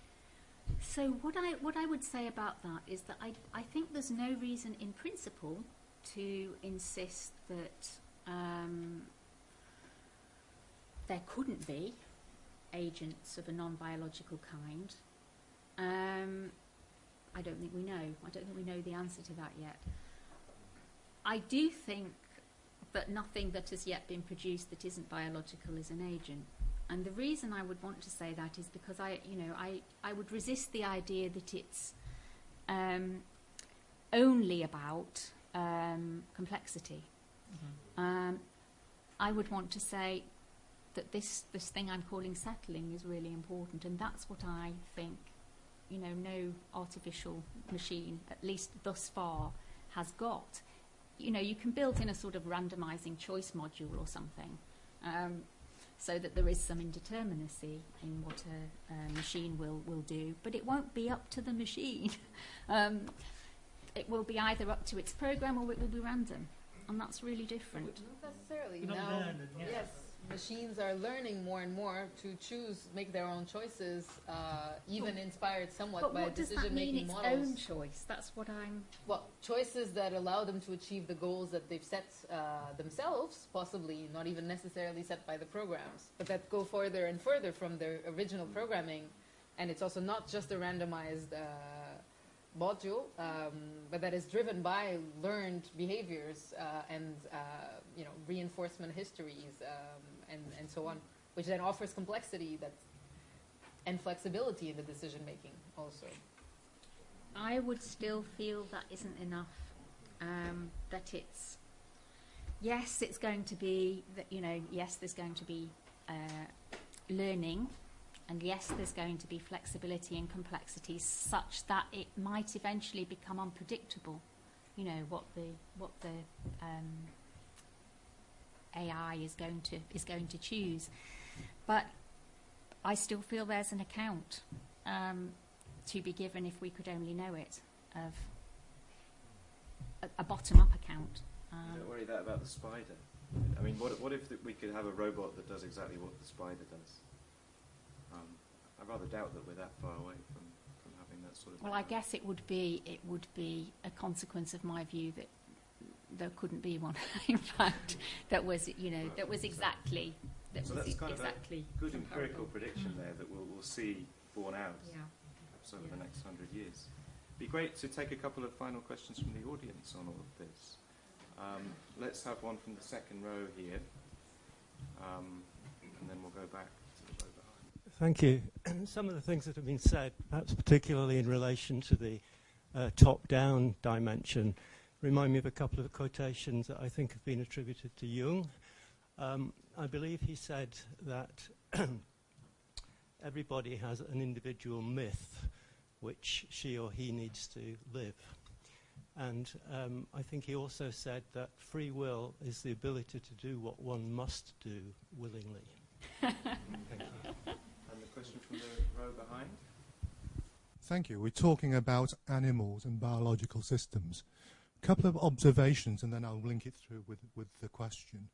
So what I what I would say about that is that I I think there's no reason in principle to insist that um, there couldn't be agents of a non-biological kind. Um, I don't think we know. I don't think we know the answer to that yet. I do think that nothing that has yet been produced that isn't biological is an agent. And the reason I would want to say that is because I, you know, I, I would resist the idea that it's um, only about um, complexity. Mm-hmm. Um, I would want to say that this this thing I'm calling settling is really important, and that's what I think, you know, no artificial machine, at least thus far, has got. You know, you can build in a sort of randomizing choice module or something, um, so that there is some indeterminacy in what a, a machine will, will do, but it won't be up to the machine. um, it will be either up to its program or it will be random, and that's really different. Not necessarily. You're not Now, learning, yeah. yes, machines are learning more and more to choose, make their own choices, uh, even But- inspired somewhat But by what does that mean, decision-making its models. own choice? That's what I'm... Well, choices that allow them to achieve the goals that they've set uh, themselves, possibly not even necessarily set by the programs, but that go further and further from their original programming. And it's also not just a randomized uh, module, um, but that is driven by learned behaviors uh, and uh, you know, reinforcement histories um, and, and so on, which then offers complexity that and flexibility in the decision making also. I would still feel that isn't enough. Um, that it's, yes, it's going to be, that, you know, yes, there's going to be uh, learning, and yes, there's going to be flexibility and complexity such that it might eventually become unpredictable. You know, what the what the um, A I is going to is going to choose, but I still feel there's an account um, to be given, if we could only know it, of a, a bottom-up account. Um, Don't worry that about the spider. I mean, what, what if th- we could have a robot that does exactly what the spider does? Um, I rather doubt that we're that far away from, from having that sort of... well, I guess it would be it would be a consequence of my view that there couldn't be one. In fact, that was, you know, that was exactly that so was that's kind exactly of a good comparable. empirical prediction Mm. there that we'll, we'll see borne out Yeah. perhaps over Yeah. the next hundred years. Be great to take a couple of final questions from the audience on all of this. Um, let's have one from the second row here, um, and then we'll go back to the row behind. Thank you. Some of the things that have been said, perhaps particularly in relation to the uh, top-down dimension, remind me of a couple of quotations that I think have been attributed to Jung. Um, I believe he said that everybody has an individual myth which she or he needs to live. And um, I think he also said that free will is the ability to do what one must do willingly. Thank you. And the question from the row behind. Thank you. We're talking about animals and biological systems. A couple of observations, and then I'll link it through with, with the question.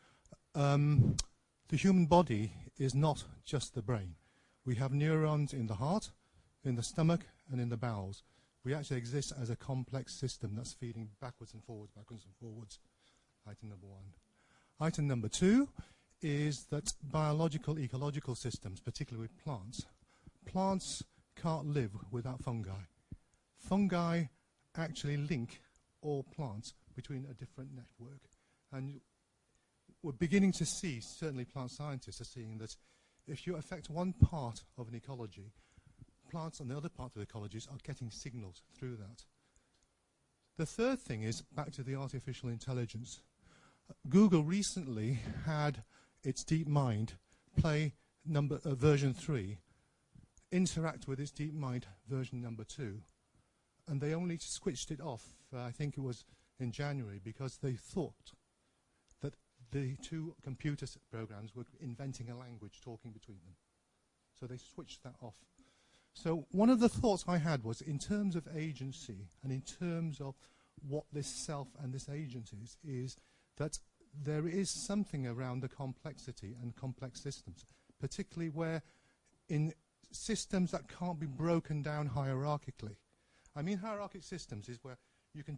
Um, the human body is not just the brain. We have neurons in the heart, in the stomach, and in the bowels. We actually exist as a complex system that's feeding backwards and forwards, backwards and forwards. Item number one. Item number two is that biological ecological systems, particularly with plants, plants can't live without fungi. Fungi actually link all plants between a different network. And we're beginning to see, certainly plant scientists are seeing that if you affect one part of an ecology, plants on the other part of the ecologies are getting signals through that. The third thing is back to the artificial intelligence. Uh, Google recently had its DeepMind play number uh, version three interact with its DeepMind version number two, and they only switched it off, uh, I think it was in January, because they thought that the two computer programs were inventing a language talking between them. So they switched that off. So one of the thoughts I had was, in terms of agency and in terms of what this self and this agent is, is that there is something around the complexity and complex systems, particularly where in systems that can't be broken down hierarchically. I mean, hierarchic systems is where you can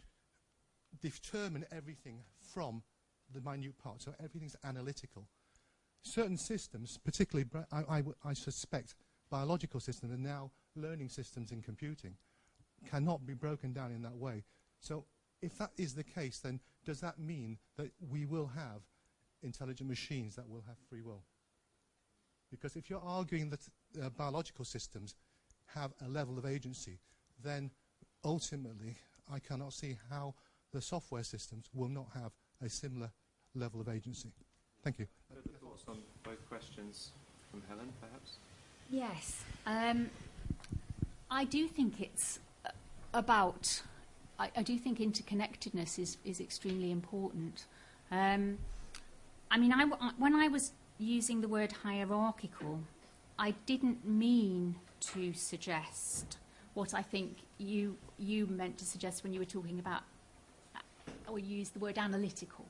determine everything from the minute parts, so everything's analytical. Certain systems, particularly, I, I, I suspect, biological systems and now learning systems in computing, cannot be broken down in that way. So if that is the case, then does that mean that we will have intelligent machines that will have free will? Because if you're arguing that uh, biological systems have a level of agency, then ultimately I cannot see how the software systems will not have a similar level of agency. Thank you. Further thoughts on both questions from Helen, perhaps? Yes. Um, I do think it's uh, about, I, I do think interconnectedness is, is extremely important. Um, I mean, I, when I was using the word hierarchical, I didn't mean to suggest what I think you, you meant to suggest when you were talking about, or use the word analytical.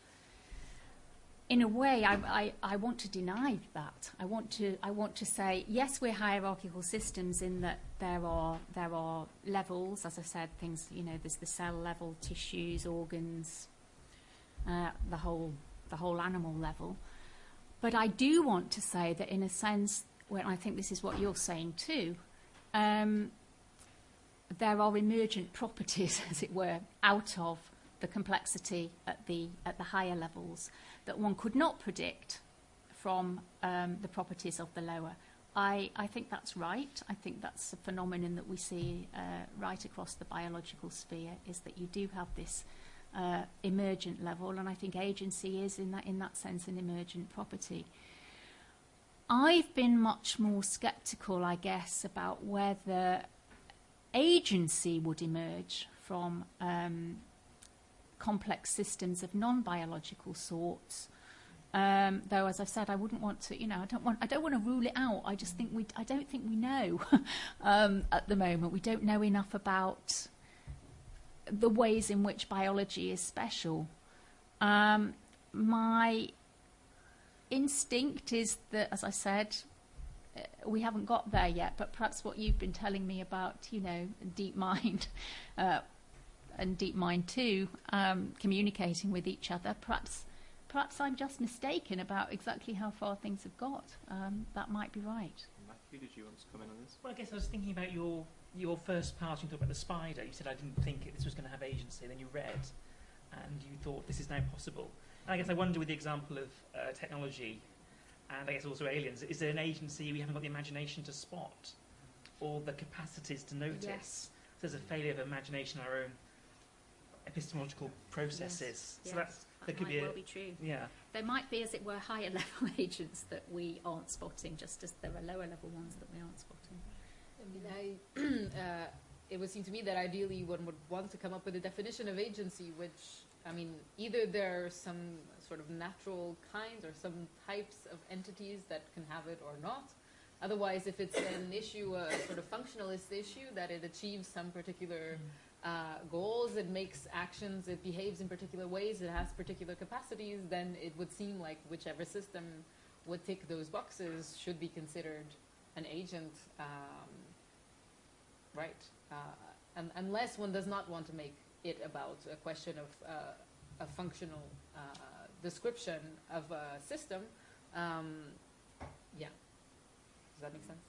In a way, I, I, I want to deny that. I want to, I want to say, yes, we're hierarchical systems in that there are, there are levels, as I said, things, you know, there's the cell level, tissues, organs, uh, the whole, the whole animal level. But I do want to say that in a sense, well, I think this is what you're saying too, um, there are emergent properties, as it were, out of the complexity at the, at the higher levels that one could not predict from um, the properties of the lower. I, I think that's right. I think that's a phenomenon that we see uh, right across the biological sphere, is that you do have this uh, emergent level, and I think agency is, in that, in that sense, an emergent property. I've been much more sceptical, I guess, about whether agency would emerge from um, complex systems of non-biological sorts. Um, though, as I've said, I wouldn't want to, you know, I don't want, I don't want to rule it out. I just think we, I don't think we know um, at the moment. We don't know enough about the ways in which biology is special. Um, my instinct is that, as I said, uh, we haven't got there yet. But perhaps what you've been telling me about, you know, DeepMind, uh, and DeepMind two um, communicating with each other, perhaps perhaps I'm just mistaken about exactly how far things have got. Um, that might be right. Matthew, did you want to comment on this? Well, I guess I was thinking about your your first part. You talked about the spider. You said I didn't think this was going to have agency. Then you read, and you thought this is now possible. And I guess I wonder with the example of uh, technology, and I guess also aliens, is there an agency we haven't got the imagination to spot, or the capacities to notice? Yes. So there's a failure of imagination in our own epistemological processes. Yes, so yes. that's That there could might be a, well be true. Yeah. There might be, as it were, higher level agents that we aren't spotting, just as there are lower level ones that we aren't spotting. I mean, I, uh, it would seem to me that ideally one would want to come up with a definition of agency, which, I mean, either there are some sort of natural kinds or some types of entities that can have it or not. Otherwise, if it's an issue, a sort of functionalist issue, that it achieves some particular uh, goals, it makes actions, it behaves in particular ways, it has particular capacities, then it would seem like whichever system would tick those boxes should be considered an agent, um, right? Uh, and, unless one does not want to make it about a question of uh, a functional uh, description of a system. Um, yeah. Does that make sense?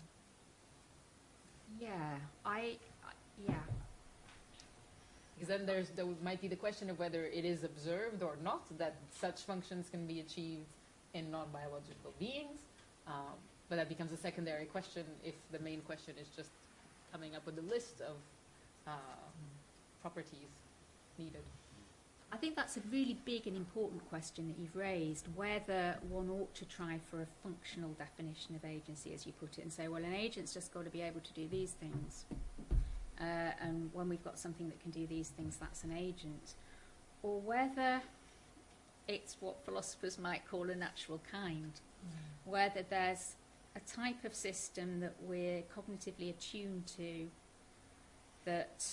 Yeah, I, I yeah. Because then there's, there might be the question of whether it is observed or not that such functions can be achieved in non-biological beings. Um, but that becomes a secondary question if the main question is just coming up with a list of uh, properties needed. I think that's a really big and important question that you've raised, whether one ought to try for a functional definition of agency, as you put it, and say, well, an agent's just got to be able to do these things. Uh, and when we've got something that can do these things, that's an agent. Or whether it's what philosophers might call a natural kind, mm. whether there's a type of system that we're cognitively attuned to that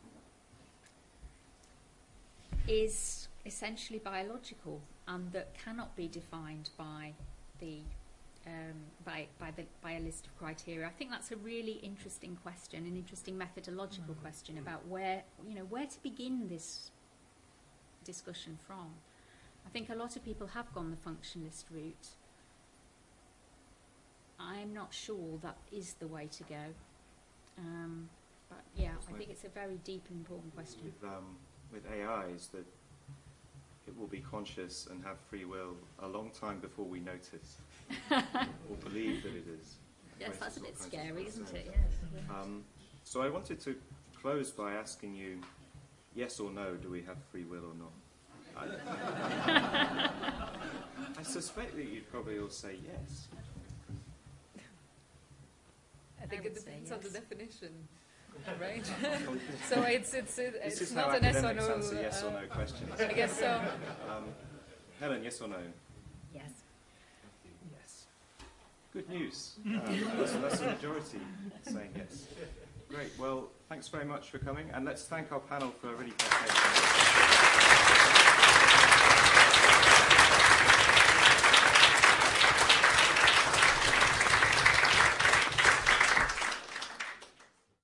is essentially biological and that cannot be defined by the um, by by the by a list of criteria. I think that's a really interesting question, an interesting methodological mm. question about where you know where to begin this discussion from. I think a lot of people have gone the functionalist route. I'm not sure that is the way to go. Um, but yeah, I think it's a very deep and important question. With, um, with A Is, that it will be conscious and have free will a long time before we notice or believe that it is. Yes, that's a bit scary, isn't it? Yes. Um, so I wanted to close by asking you, yes or no, do we have free will or not? I, I suspect that you'd probably all say yes. I think I it depends yes. on the definition, right? So it's it's it, This it's is not how an yes or academics no. answer yes uh, or no questions. I guess so. Um, Helen, yes or no? Yes. Yes. Good news. Um, that's, that's the majority saying yes. Great. Well, thanks very much for coming, and let's thank our panel for a really fantastic.